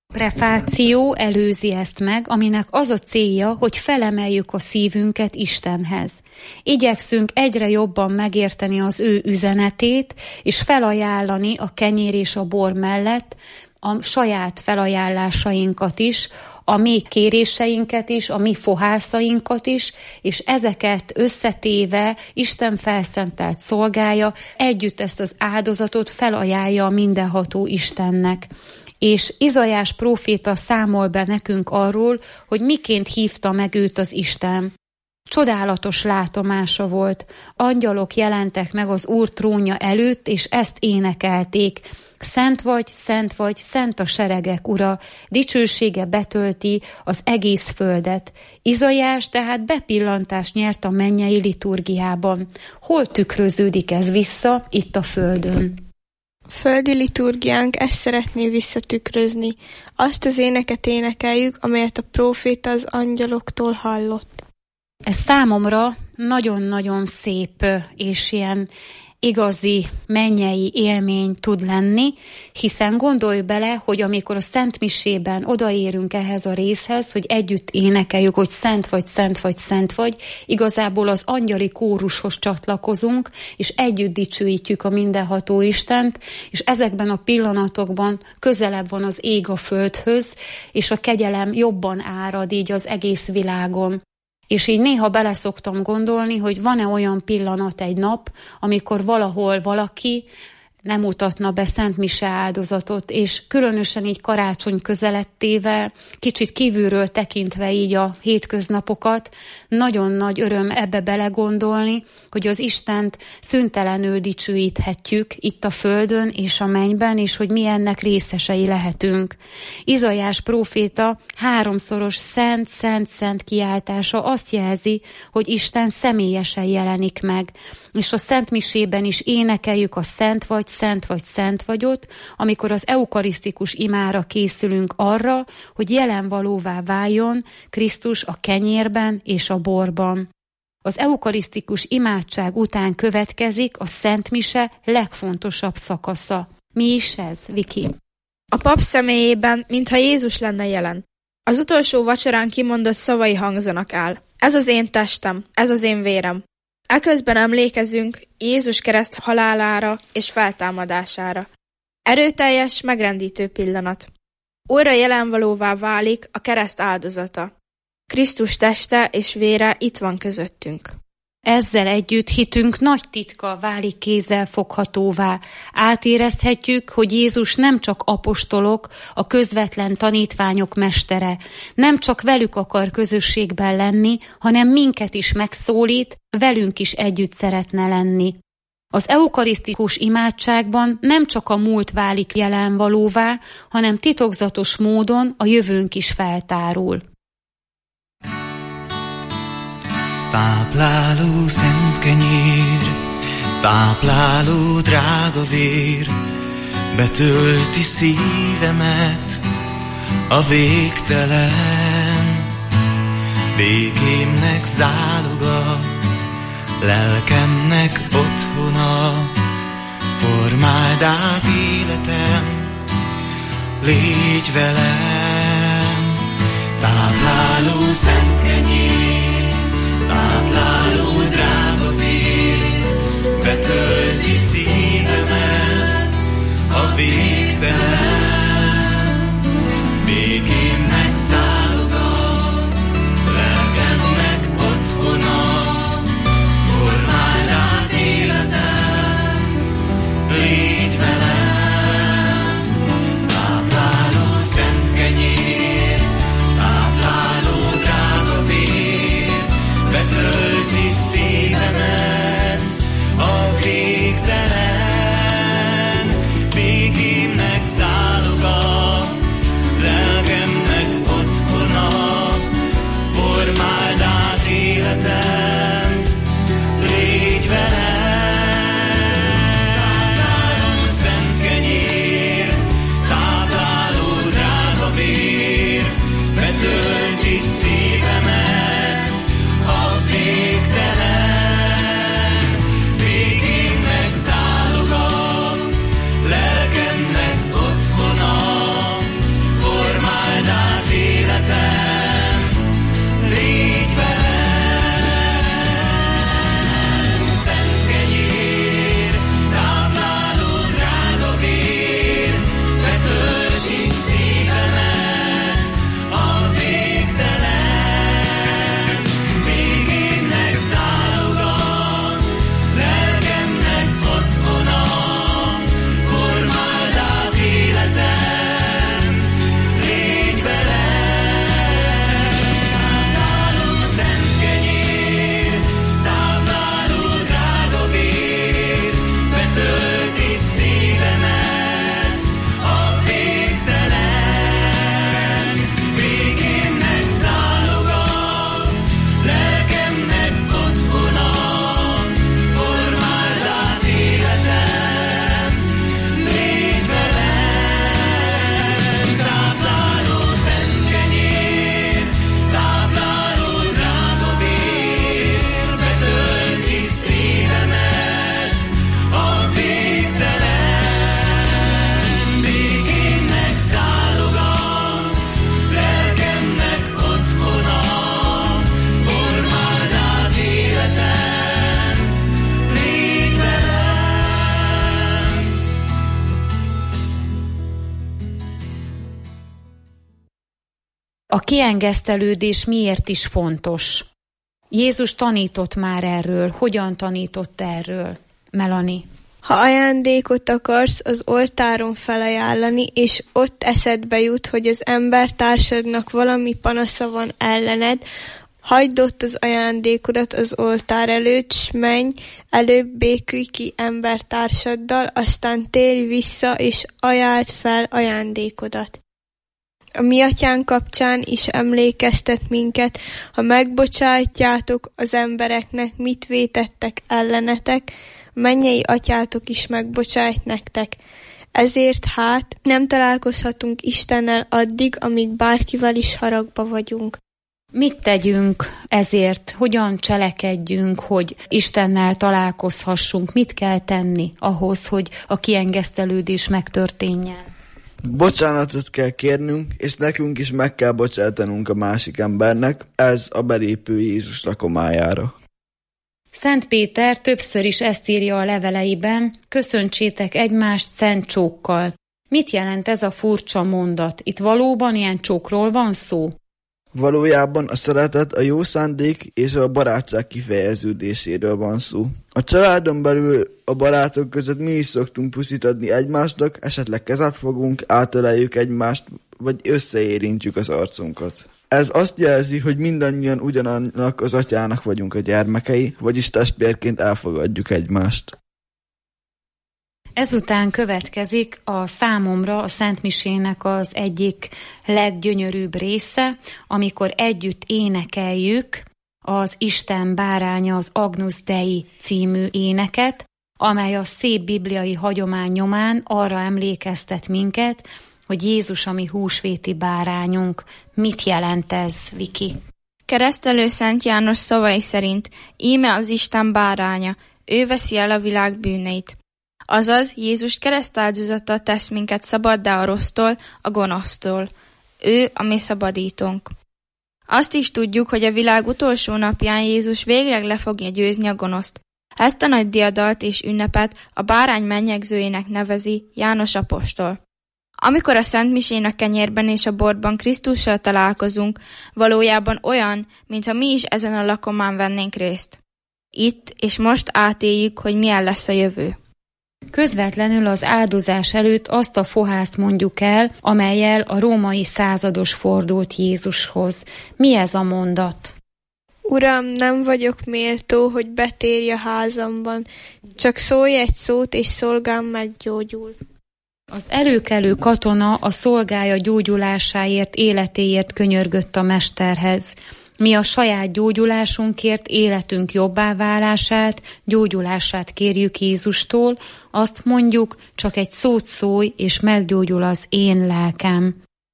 Prefáció előzi ezt meg, aminek az a célja, hogy felemeljük a szívünket Istenhez. Igyekszünk egyre jobban megérteni az ő üzenetét, és felajánlani a kenyér és a bor mellett a saját felajánlásainkat is, a mi kéréseinket is, a mi fohászainkat is, és ezeket összetéve Isten felszentelt szolgája együtt ezt az áldozatot felajánlja a mindenható Istennek. És Izaiás próféta számol be nekünk arról, hogy miként hívta meg őt az Isten. Csodálatos látomása volt. Angyalok jelentek meg az Úr trónja előtt, és ezt énekelték. Szent vagy, szent vagy, szent a seregek ura, dicsősége betölti az egész földet. Izaiás tehát bepillantást nyert a mennyei liturgiában. Hol tükröződik ez vissza itt a földön? Földi liturgiánk ezt szeretné visszatükrözni. Azt az éneket énekeljük, amelyet a próféta az angyaloktól hallott. Ez számomra nagyon-nagyon szép és ilyen igazi mennyei élmény tud lenni, hiszen gondolj bele, hogy amikor a Szentmisében odaérünk ehhez a részhez, hogy együtt énekeljük, hogy szent vagy, szent vagy, szent vagy, igazából az angyali kórushoz csatlakozunk, és együtt dicsőítjük a mindenható Istent, és ezekben a pillanatokban közelebb van az ég a földhöz, és a kegyelem jobban árad így az egész világon. És így néha beleszoktam gondolni, hogy van-e olyan pillanat egy nap, amikor valahol valaki nem mutatna be Szent Mise áldozatot, és különösen így karácsony közelettével, kicsit kívülről tekintve így a hétköznapokat, nagyon nagy öröm ebbe belegondolni, hogy az Istent szüntelenül dicsőíthetjük itt a földön és a mennyben, és hogy mi ennek részesei lehetünk. Izaiás próféta háromszoros szent, szent, szent kiáltása azt jelzi, hogy Isten személyesen jelenik meg, és a Szent Misében is énekeljük a szent vagy, szent vagy, szent vagyot, amikor az eukarisztikus imára készülünk arra, hogy jelenvalóvá váljon Krisztus a kenyérben és a borban. Az eukarisztikus imádság után következik a Szent Mise legfontosabb szakasza. Mi is ez, Viki? A pap személyében, mintha Jézus lenne jelen. Az utolsó vacsorán kimondott szavai hangzanak el. Ez az én testem, ez az én vérem. Eközben emlékezünk Jézus kereszt halálára és feltámadására. Erőteljes, megrendítő pillanat. Újra jelenvalóvá válik a kereszt áldozata. Krisztus teste és vére itt van közöttünk. Ezzel együtt hitünk nagy titka válik kézzelfoghatóvá. Átérezhetjük, hogy Jézus nem csak apostolok, a közvetlen tanítványok mestere, nem csak velük akar közösségben lenni, hanem minket is megszólít, velünk is együtt szeretne lenni. Az eukarisztikus imádságban nem csak a múlt válik jelenvalóvá, hanem titokzatos módon a jövőnk is feltárul. Tápláló szent kenyér, tápláló drága vér, betölti szívemet a végtelen. Békémnek záloga, lelkemnek otthona, formáld át életem, légy velem. Tápláló szent kenyér, tápláló drága vér, betölti szívemet a végtelen. Békémnek záloga, lelkemnek otthona, formáld át életem, légy velem. Tápláló szent kenyér, tápláló drága vér, betölti szívemet a végtelen. Békémnek záloga, lelkemnek otthona, formáld át életem, légy velem. Tápláló szent kenyér, tápláló drága vér, betölti szívemet a végtelen. Békémnek záloga, lelkemnek otthona, formáld át életem, légy velem. Szent kenyér, tápláló drága vér, betölti szívemet a végtelen. Békémnek záloga, lelkemnek otthona, formáld át életem, légy velem. Tápláló szent kenyér, tápláló drága vér, betölti szívemet a végtelen. Békémnek záloga, lelkemnek otthona, formáld át életem, légy velem. Tápláló szent kenyér, tápláló drága vér, betölti szívemet a végtelen. Békémnek záloga, lelkemnek otthona, formáld át életem, légy velem. A kiengesztelődés miért is fontos? Jézus tanított már erről. Hogyan tanított erről? Melanie. Ha ajándékot akarsz az oltáron felajánlani, és ott eszedbe jut, hogy az embertársadnak valami panasza van ellened, hagyd ott az ajándékodat az oltár előtt, s menj, előbb békülj ki embertársaddal, aztán térj vissza, és ajáld fel ajándékodat. A mi atyánk kapcsán is emlékeztet minket, ha megbocsátjátok az embereknek, mit vétettek ellenetek, mennyei atyátok is megbocsájt nektek. Ezért hát nem találkozhatunk Istennel addig, amíg bárkivel is haragba vagyunk. Mit tegyünk ezért? Hogyan cselekedjünk, hogy Istennel találkozhassunk? Mit kell tenni ahhoz, hogy a kiengesztelődés megtörténjen? Bocsánatot kell kérnünk, és nekünk is meg kell bocsátanunk a másik embernek, ez a belépő Jézus lakomájára. Szent Péter többször is ezt írja a leveleiben, köszöntsétek egymást szent csókkal. Mit jelent ez a furcsa mondat? Itt valóban ilyen csókról van szó? Valójában a szeretet a jó szándék és a barátság kifejeződéséről van szó. A családon belül a barátok között mi is szoktunk puszit adni egymásnak, esetleg kezet fogunk, átöleljük egymást, vagy összeérintjük az arcunkat. Ez azt jelzi, hogy mindannyian ugyanannak az atyának vagyunk a gyermekei, vagyis testvérként elfogadjuk egymást. Ezután következik a számomra a Szentmisének az egyik leggyönyörűbb része, amikor együtt énekeljük az Isten báránya, az Agnus Dei című éneket, amely a szép bibliai hagyomány nyomán arra emlékeztet minket, hogy Jézus a mi húsvéti bárányunk. Mit jelent ez, Viki? Keresztelő Szent János szavai szerint íme az Isten báránya, ő veszi el a világ bűneit. Azaz, Jézus keresztáldozata tesz minket szabaddá a rossztól, a gonosztól. Ő a mi szabadítónk. Azt is tudjuk, hogy a világ utolsó napján Jézus végleg le fogja győzni a gonoszt. Ezt a nagy diadalt és ünnepet a bárány mennyegzőjének nevezi János apostol. Amikor a Szentmisén a kenyérben és a borban Krisztussal találkozunk, valójában olyan, mintha mi is ezen a lakomán vennénk részt. Itt és most átéljük, hogy milyen lesz a jövő. Közvetlenül az áldozás előtt azt a fohászt mondjuk el, amellyel a római százados fordult Jézushoz. Mi ez a mondat? Uram, nem vagyok méltó, hogy betérj a házamban, csak szólj egy szót, és szolgám meggyógyul. Az előkelő katona a szolgája gyógyulásáért, életéért könyörgött a mesterhez. Mi a saját gyógyulásunkért, életünk jobbá válását, gyógyulását kérjük Jézustól, azt mondjuk, csak egy szót szólj, és meggyógyul az én lelkem.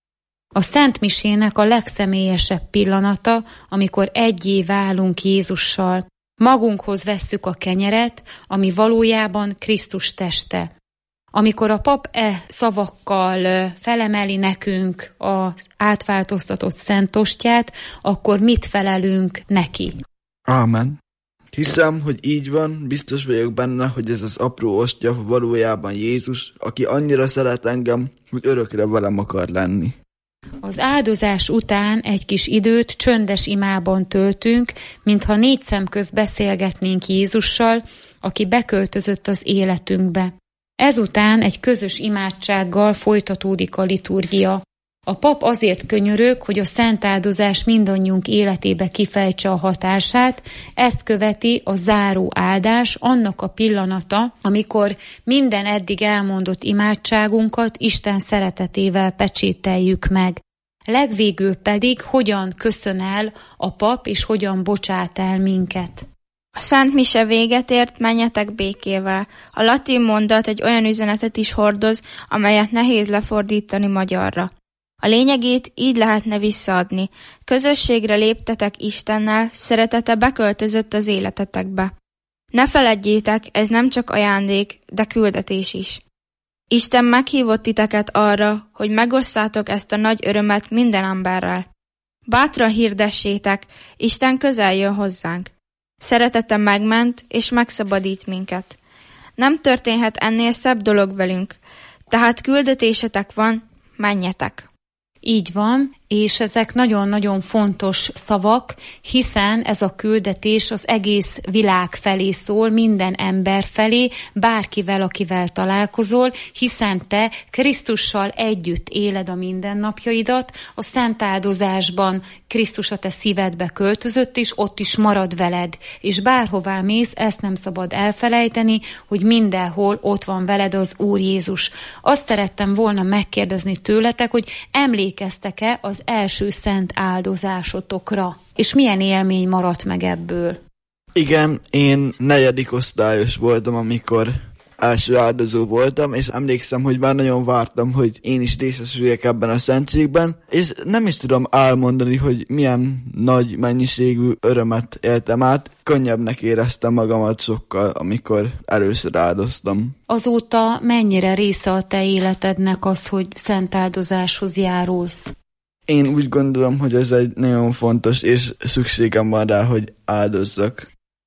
A Szentmisének a legszemélyesebb pillanata, amikor egyé válunk Jézussal. Magunkhoz vesszük a kenyeret, ami valójában Krisztus teste. Amikor a pap e szavakkal felemeli nekünk az átváltoztatott szent ostját, akkor mit felelünk neki? Ámen. Hiszem, hogy így van, biztos vagyok benne, hogy ez az apró ostya valójában Jézus, aki annyira szeret engem, hogy örökre velem akar lenni. Az áldozás után egy kis időt csöndes imában töltünk, mintha négy szem közt beszélgetnénk Jézussal, aki beköltözött az életünkbe. Ezután egy közös imádsággal folytatódik a liturgia. A pap azért könyörög, hogy a szent áldozás mindannyiunk életébe kifejtse a hatását, ezt követi a záró áldás, annak a pillanata, amikor minden eddig elmondott imádságunkat Isten szeretetével pecsételjük meg. Legvégül pedig hogyan köszön el a pap, és hogyan bocsát el minket. A Szent Mise véget ért, menjetek békével. A latin mondat egy olyan üzenetet is hordoz, amelyet nehéz lefordítani magyarra. A lényegét így lehetne visszaadni. Közösségre léptetek Istennel, szeretete beköltözött az életetekbe. Ne feledjétek, ez nem csak ajándék, de küldetés is. Isten meghívott titeket arra, hogy megosszátok ezt a nagy örömet minden emberrel. Bátran hirdessétek, Isten közel jön hozzánk. Szeretete megment és megszabadít minket. Nem történhet ennél szebb dolog velünk, tehát küldetésetek van, menjetek. Így van, és ezek nagyon-nagyon fontos szavak, hiszen ez a küldetés az egész világ felé szól, minden ember felé, bárkivel, akivel találkozol, hiszen te Krisztussal együtt éled a mindennapjaidat, a szent áldozásban Krisztus a te szívedbe költözött, és ott is marad veled, és bárhová mész, ezt nem szabad elfelejteni, hogy mindenhol ott van veled az Úr Jézus. Azt szerettem volna megkérdezni tőletek, hogy emlékeztek-e az első szent áldozásotokra, és milyen élmény maradt meg ebből? Igen, én negyedik osztályos voltam, amikor első áldozó voltam, és emlékszem, hogy már nagyon vártam, hogy én is részesüljek ebben a szentségben, és nem is tudom elmondani, hogy milyen nagy mennyiségű örömet éltem át. Könnyebbnek éreztem magamat sokkal, amikor először áldoztam. Azóta mennyire része a te életednek az, hogy szent áldozáshoz járulsz? Én úgy gondolom, hogy ez egy nagyon fontos, és szükségem van rá, hogy áldozzak.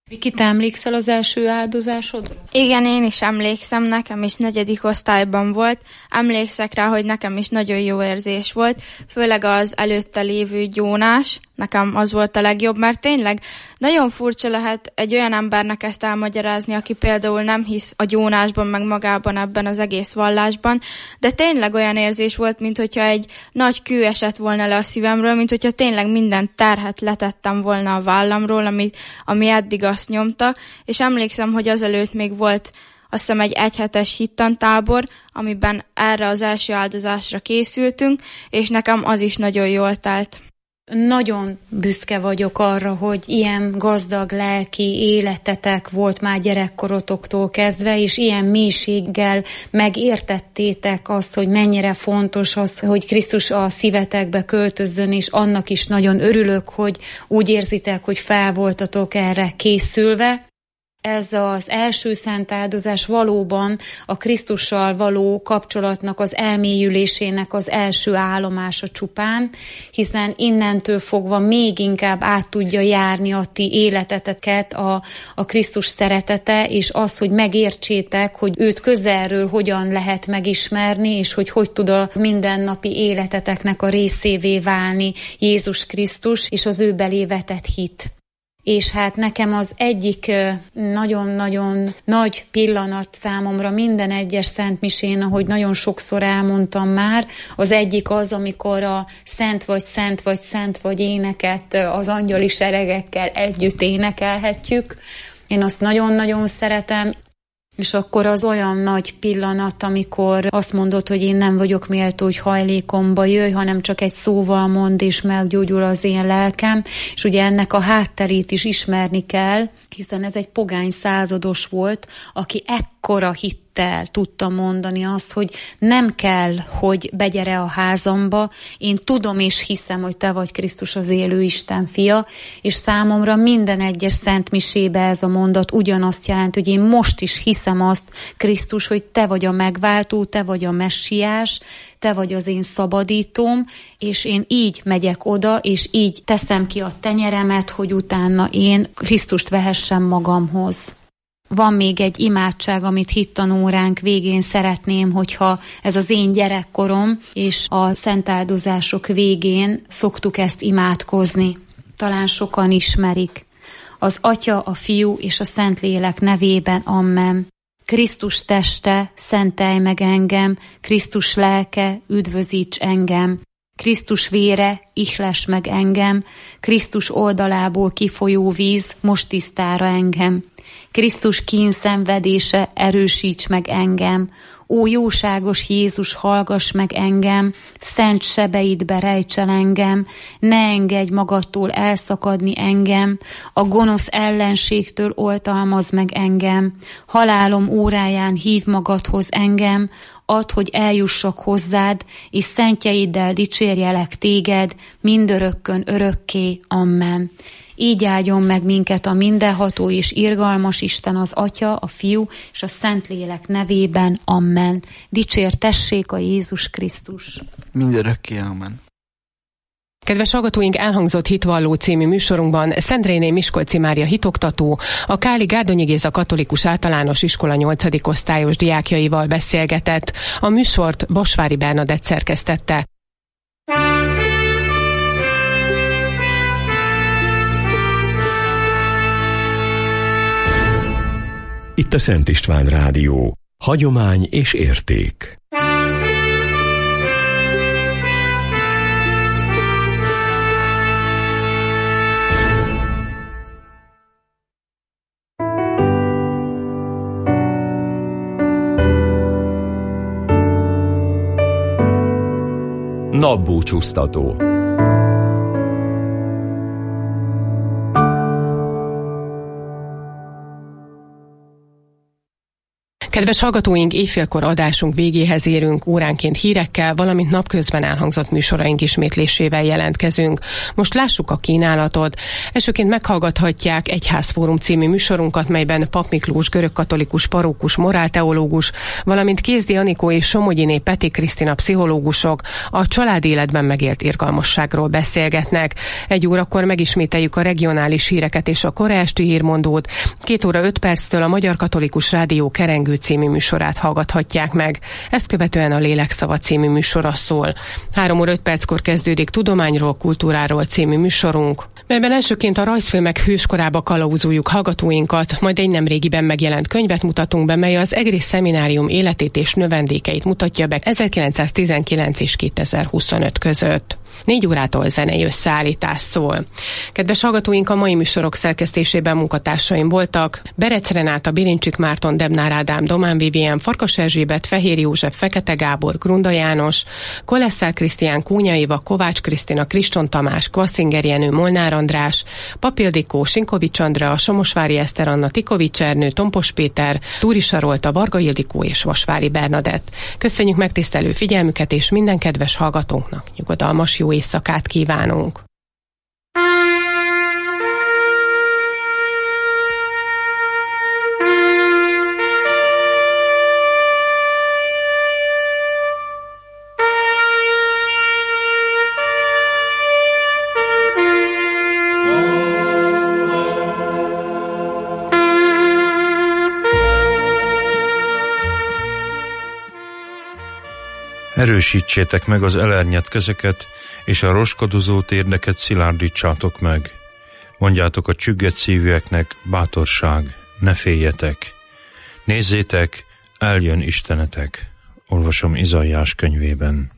Viki, te emlékszel az első áldozásodra? Igen, én is emlékszem, nekem is negyedik osztályban volt. Emlékszek rá, hogy nekem is nagyon jó érzés volt, főleg az előtte lévő gyónás, nekem az volt a legjobb, mert tényleg nagyon furcsa lehet egy olyan embernek ezt elmagyarázni, aki például nem hisz a gyónásban, meg magában ebben az egész vallásban, de tényleg olyan érzés volt, mint hogyha egy nagy kő esett volna le a szívemről, mint hogyha tényleg minden terhet letettem volna a vállamról, ami, ami eddig azt nyomta, és emlékszem, hogy azelőtt még volt azt hiszem egy egyhetes hittantábor, amiben erre az első áldozásra készültünk, és nekem az is nagyon jól telt. Nagyon büszke vagyok arra, hogy ilyen gazdag lelki életetek volt már gyerekkorotoktól kezdve, és ilyen mélységgel megértettétek azt, hogy mennyire fontos az, hogy Krisztus a szívetekbe költözzön, és annak is nagyon örülök, hogy úgy érzitek, hogy fel voltatok erre készülve. Ez az első szent áldozás valóban a Krisztussal való kapcsolatnak az elmélyülésének az első állomása csupán, hiszen innentől fogva még inkább át tudja járni a ti életeteket a, a Krisztus szeretete, és az, hogy megértsétek, hogy őt közelről hogyan lehet megismerni, és hogy hogy tud a mindennapi életeteknek a részévé válni Jézus Krisztus, és az ő belé vetett hit. És hát nekem az egyik nagyon-nagyon nagy pillanat számomra minden egyes szentmisén, ahogy nagyon sokszor elmondtam már, az egyik az, amikor a Szent vagy, Szent vagy, Szent vagy éneket az angyali seregekkel együtt énekelhetjük. Én azt nagyon-nagyon szeretem. És akkor az olyan nagy pillanat, amikor azt mondod, hogy én nem vagyok méltó, hogy hajlékomba jöjj, hanem csak egy szóval mond, és meggyógyul az én lelkem. És ugye ennek a hátterét is ismerni kell, hiszen ez egy pogány százados volt, aki ekkora hittel tudta mondani azt, hogy nem kell, hogy begyere a házamba, én tudom és hiszem, hogy te vagy Krisztus az élő Isten fia, és számomra minden egyes szent misébe ez a mondat ugyanazt jelent, hogy én most is hiszem azt, Krisztus, hogy te vagy a megváltó, te vagy a messiás, te vagy az én szabadítóm, és én így megyek oda, és így teszem ki a tenyeremet, hogy utána én Krisztust vehessem magamhoz. Van még egy imádság, amit hittanóránk végén szeretném, hogyha ez az én gyerekkorom, és a szentáldozások végén szoktuk ezt imádkozni. Talán sokan ismerik. Az Atya, a Fiú és a Szentlélek nevében, amen. Krisztus teste, szentelj meg engem, Krisztus lelke, üdvözíts engem. Krisztus vére, ihles meg engem, Krisztus oldalából kifolyó víz, most tisztára engem. Krisztus kínszenvedése, erősíts meg engem. Ó jóságos Jézus, hallgass meg engem, szent sebeidbe rejts el engem, ne engedj magadtól elszakadni engem, a gonosz ellenségtől oltalmazz meg engem, halálom óráján hív magadhoz engem, add, hogy eljussak hozzád, és szentjeiddel dicsérjelek téged, mindörökkön örökké, amen. Így áldjon meg minket a mindenható és irgalmas Isten, az Atya, a Fiú és a Szentlélek nevében, amen. Dicsértessék a Jézus Krisztus. Mindörökké, amen. Kedves hallgatóink, elhangzott Hitvalló című műsorunkban Szendréné Miskolci Mária hitoktató, a Káli Gárdonyi Géza Katolikus Általános Iskola nyolcadik osztályos diákjaival beszélgetett. A műsort Bosvári Bernadett szerkesztette. Itt a Szent István Rádió. Hagyomány és érték. Napbúcsúztató. Kedves hallgatóink, éjfélkor adásunk végéhez érünk, óránként hírekkel, valamint napközben elhangzott műsoraink ismétlésével jelentkezünk. Most lássuk a kínálatot. Elsőként meghallgathatják Egyházfórum című műsorunkat, melyben Pap Miklós görögkatolikus parókus morálteológus, valamint Kézdi Anikó és Somogyiné Peti Krisztina pszichológusok a családi életben megélt irgalmasságról beszélgetnek. Egy órakor megismételjük a regionális híreket és a kora esti hírmondót. Két óra öt perctől a Magyar Katolikus Rádió Kerengő című műsorát hallgathatják meg. Ezt követően a Lélekszava című műsora szól. Három óra öt perckor kezdődik Tudományról, kultúráról című műsorunk, melyben elsőként a rajzfilmek hőskorába kalauzoljuk hallgatóinkat, majd egy nemrégiben megjelent könyvet mutatunk be, mely az EGRIS Szeminárium életét és növendékeit mutatja be ezerkilencszáztizenkilenc és kétezer-huszonöt között. Négy órától zenei összeállítás szól. Kedves hallgatóink, a mai műsorok szerkesztésében munkatársaim voltak: Berec Renáta, Birincsik Márton, Debnár Ádám, Domán Vivien, Farkas Erzsébet, Fehér József, Fekete Gábor, Grunda János, Koleszár Krisztián, Kónya Éva, Kovács Krisztina, Kriston Tamás, Kvasszinger Jenő, Molnár András, Papildikó, Sinkovics Andrea, Somosvári Eszter Anna, Tikovics Ernő, Tompos Péter, Túri Sarolta, Varga Ildikó és Vasvári Bernadett. Köszönjük megtisztelő figyelmüket, és minden kedves hallgatónknak nyugodalmas jó éjszakát kívánunk! Erősítsétek meg az elernyett kezeket, és a roskodozó térdeket szilárdítsátok meg. Mondjátok a csügget szívűeknek: bátorság, ne féljetek. Nézzétek, eljön Istenetek. Olvasom Izaiás könyvében.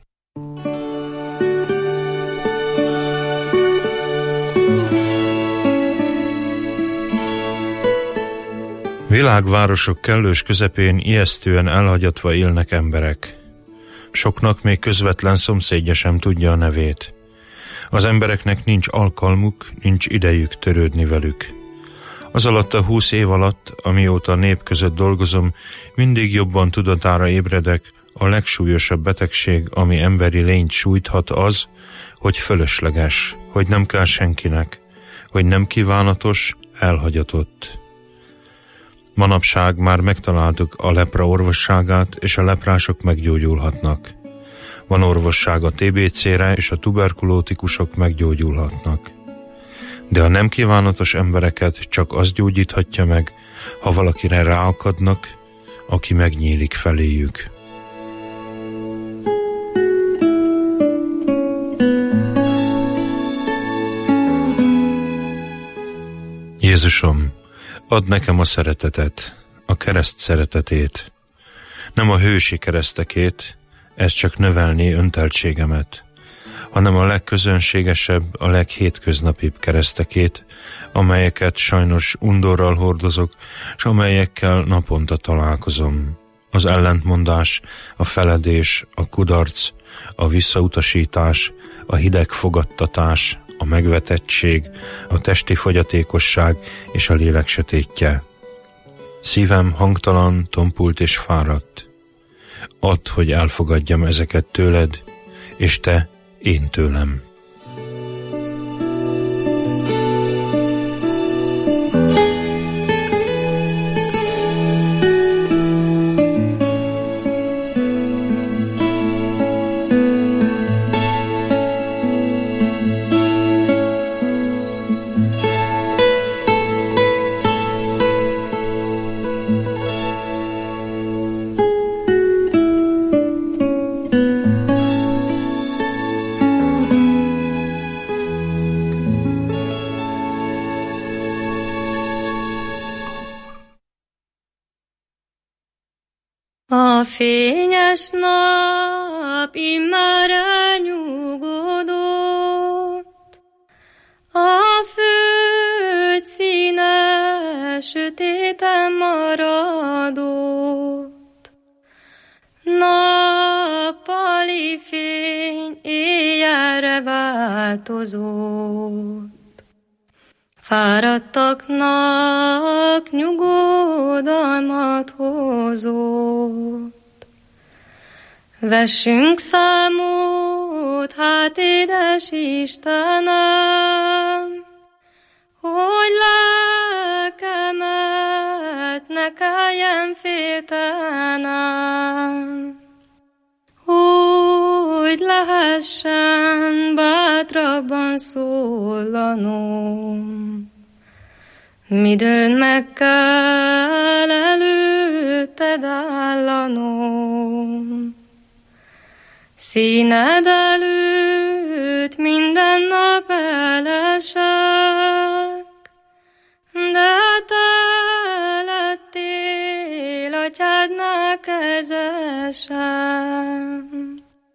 Világvárosok kellős közepén ijesztően elhagyatva élnek emberek. Soknak még közvetlen szomszédja sem tudja a nevét. Az embereknek nincs alkalmuk, nincs idejük törődni velük. Az alatt a húsz év alatt, amióta a nép között dolgozom, mindig jobban tudatára ébredek, a legsúlyosabb betegség, ami emberi lényt sújthat, az, hogy fölösleges, hogy nem kell senkinek, hogy nem kívánatos, elhagyatott. Manapság már megtaláltuk a lepra orvosságát, és a leprások meggyógyulhatnak. Van orvosság a té bé cére, és a tuberkulótikusok meggyógyulhatnak. De a nem kívánatos embereket csak az gyógyíthatja meg, ha valakire ráakadnak, aki megnyílik feléjük. Jézusom, add nekem a szeretetet, a kereszt szeretetét, nem a hősi keresztekét, ez csak növelné önteltségemet, hanem a legközönségesebb, a leghétköznapibb keresztekét, amelyeket sajnos undorral hordozok, s amelyekkel naponta találkozom. Az ellentmondás, a feledés, a kudarc, a visszautasítás, a hideg fogadtatás, a megvetettség, a testi fogyatékosság és a lélek sötétje. Szívem hangtalan, tompult és fáradt. Add, hogy elfogadjam ezeket tőled, és te én tőlem. A fényes nap immár elnyugodott, a föld színe sötéten maradott. Nappali fény éjjelre változott, fáradtaknak nyugodalmat hozott. Vessünk számot, hát édes Istenem, hogy lelkemet ne kelljen féltenem, hogy lehessen bátrabban szólanom. Midőn meg kell előtted állanom, színed előtt minden nap elesek, de te lettél atyádnál kezesem.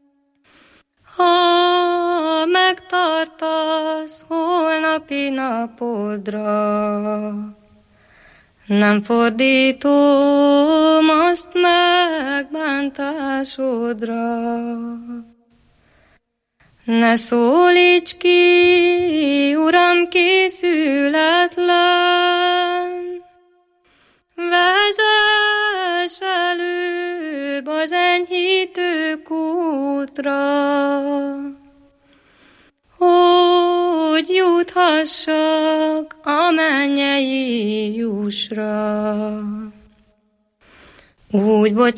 Ha megtartasz holnapi napodra, nem fordítom azt megbántásodra. Ne szólíts ki, Uram, készületlen, vezess előbb az enyhítő kútra, hogy juthassak a mennyei jussra. Úgy bocs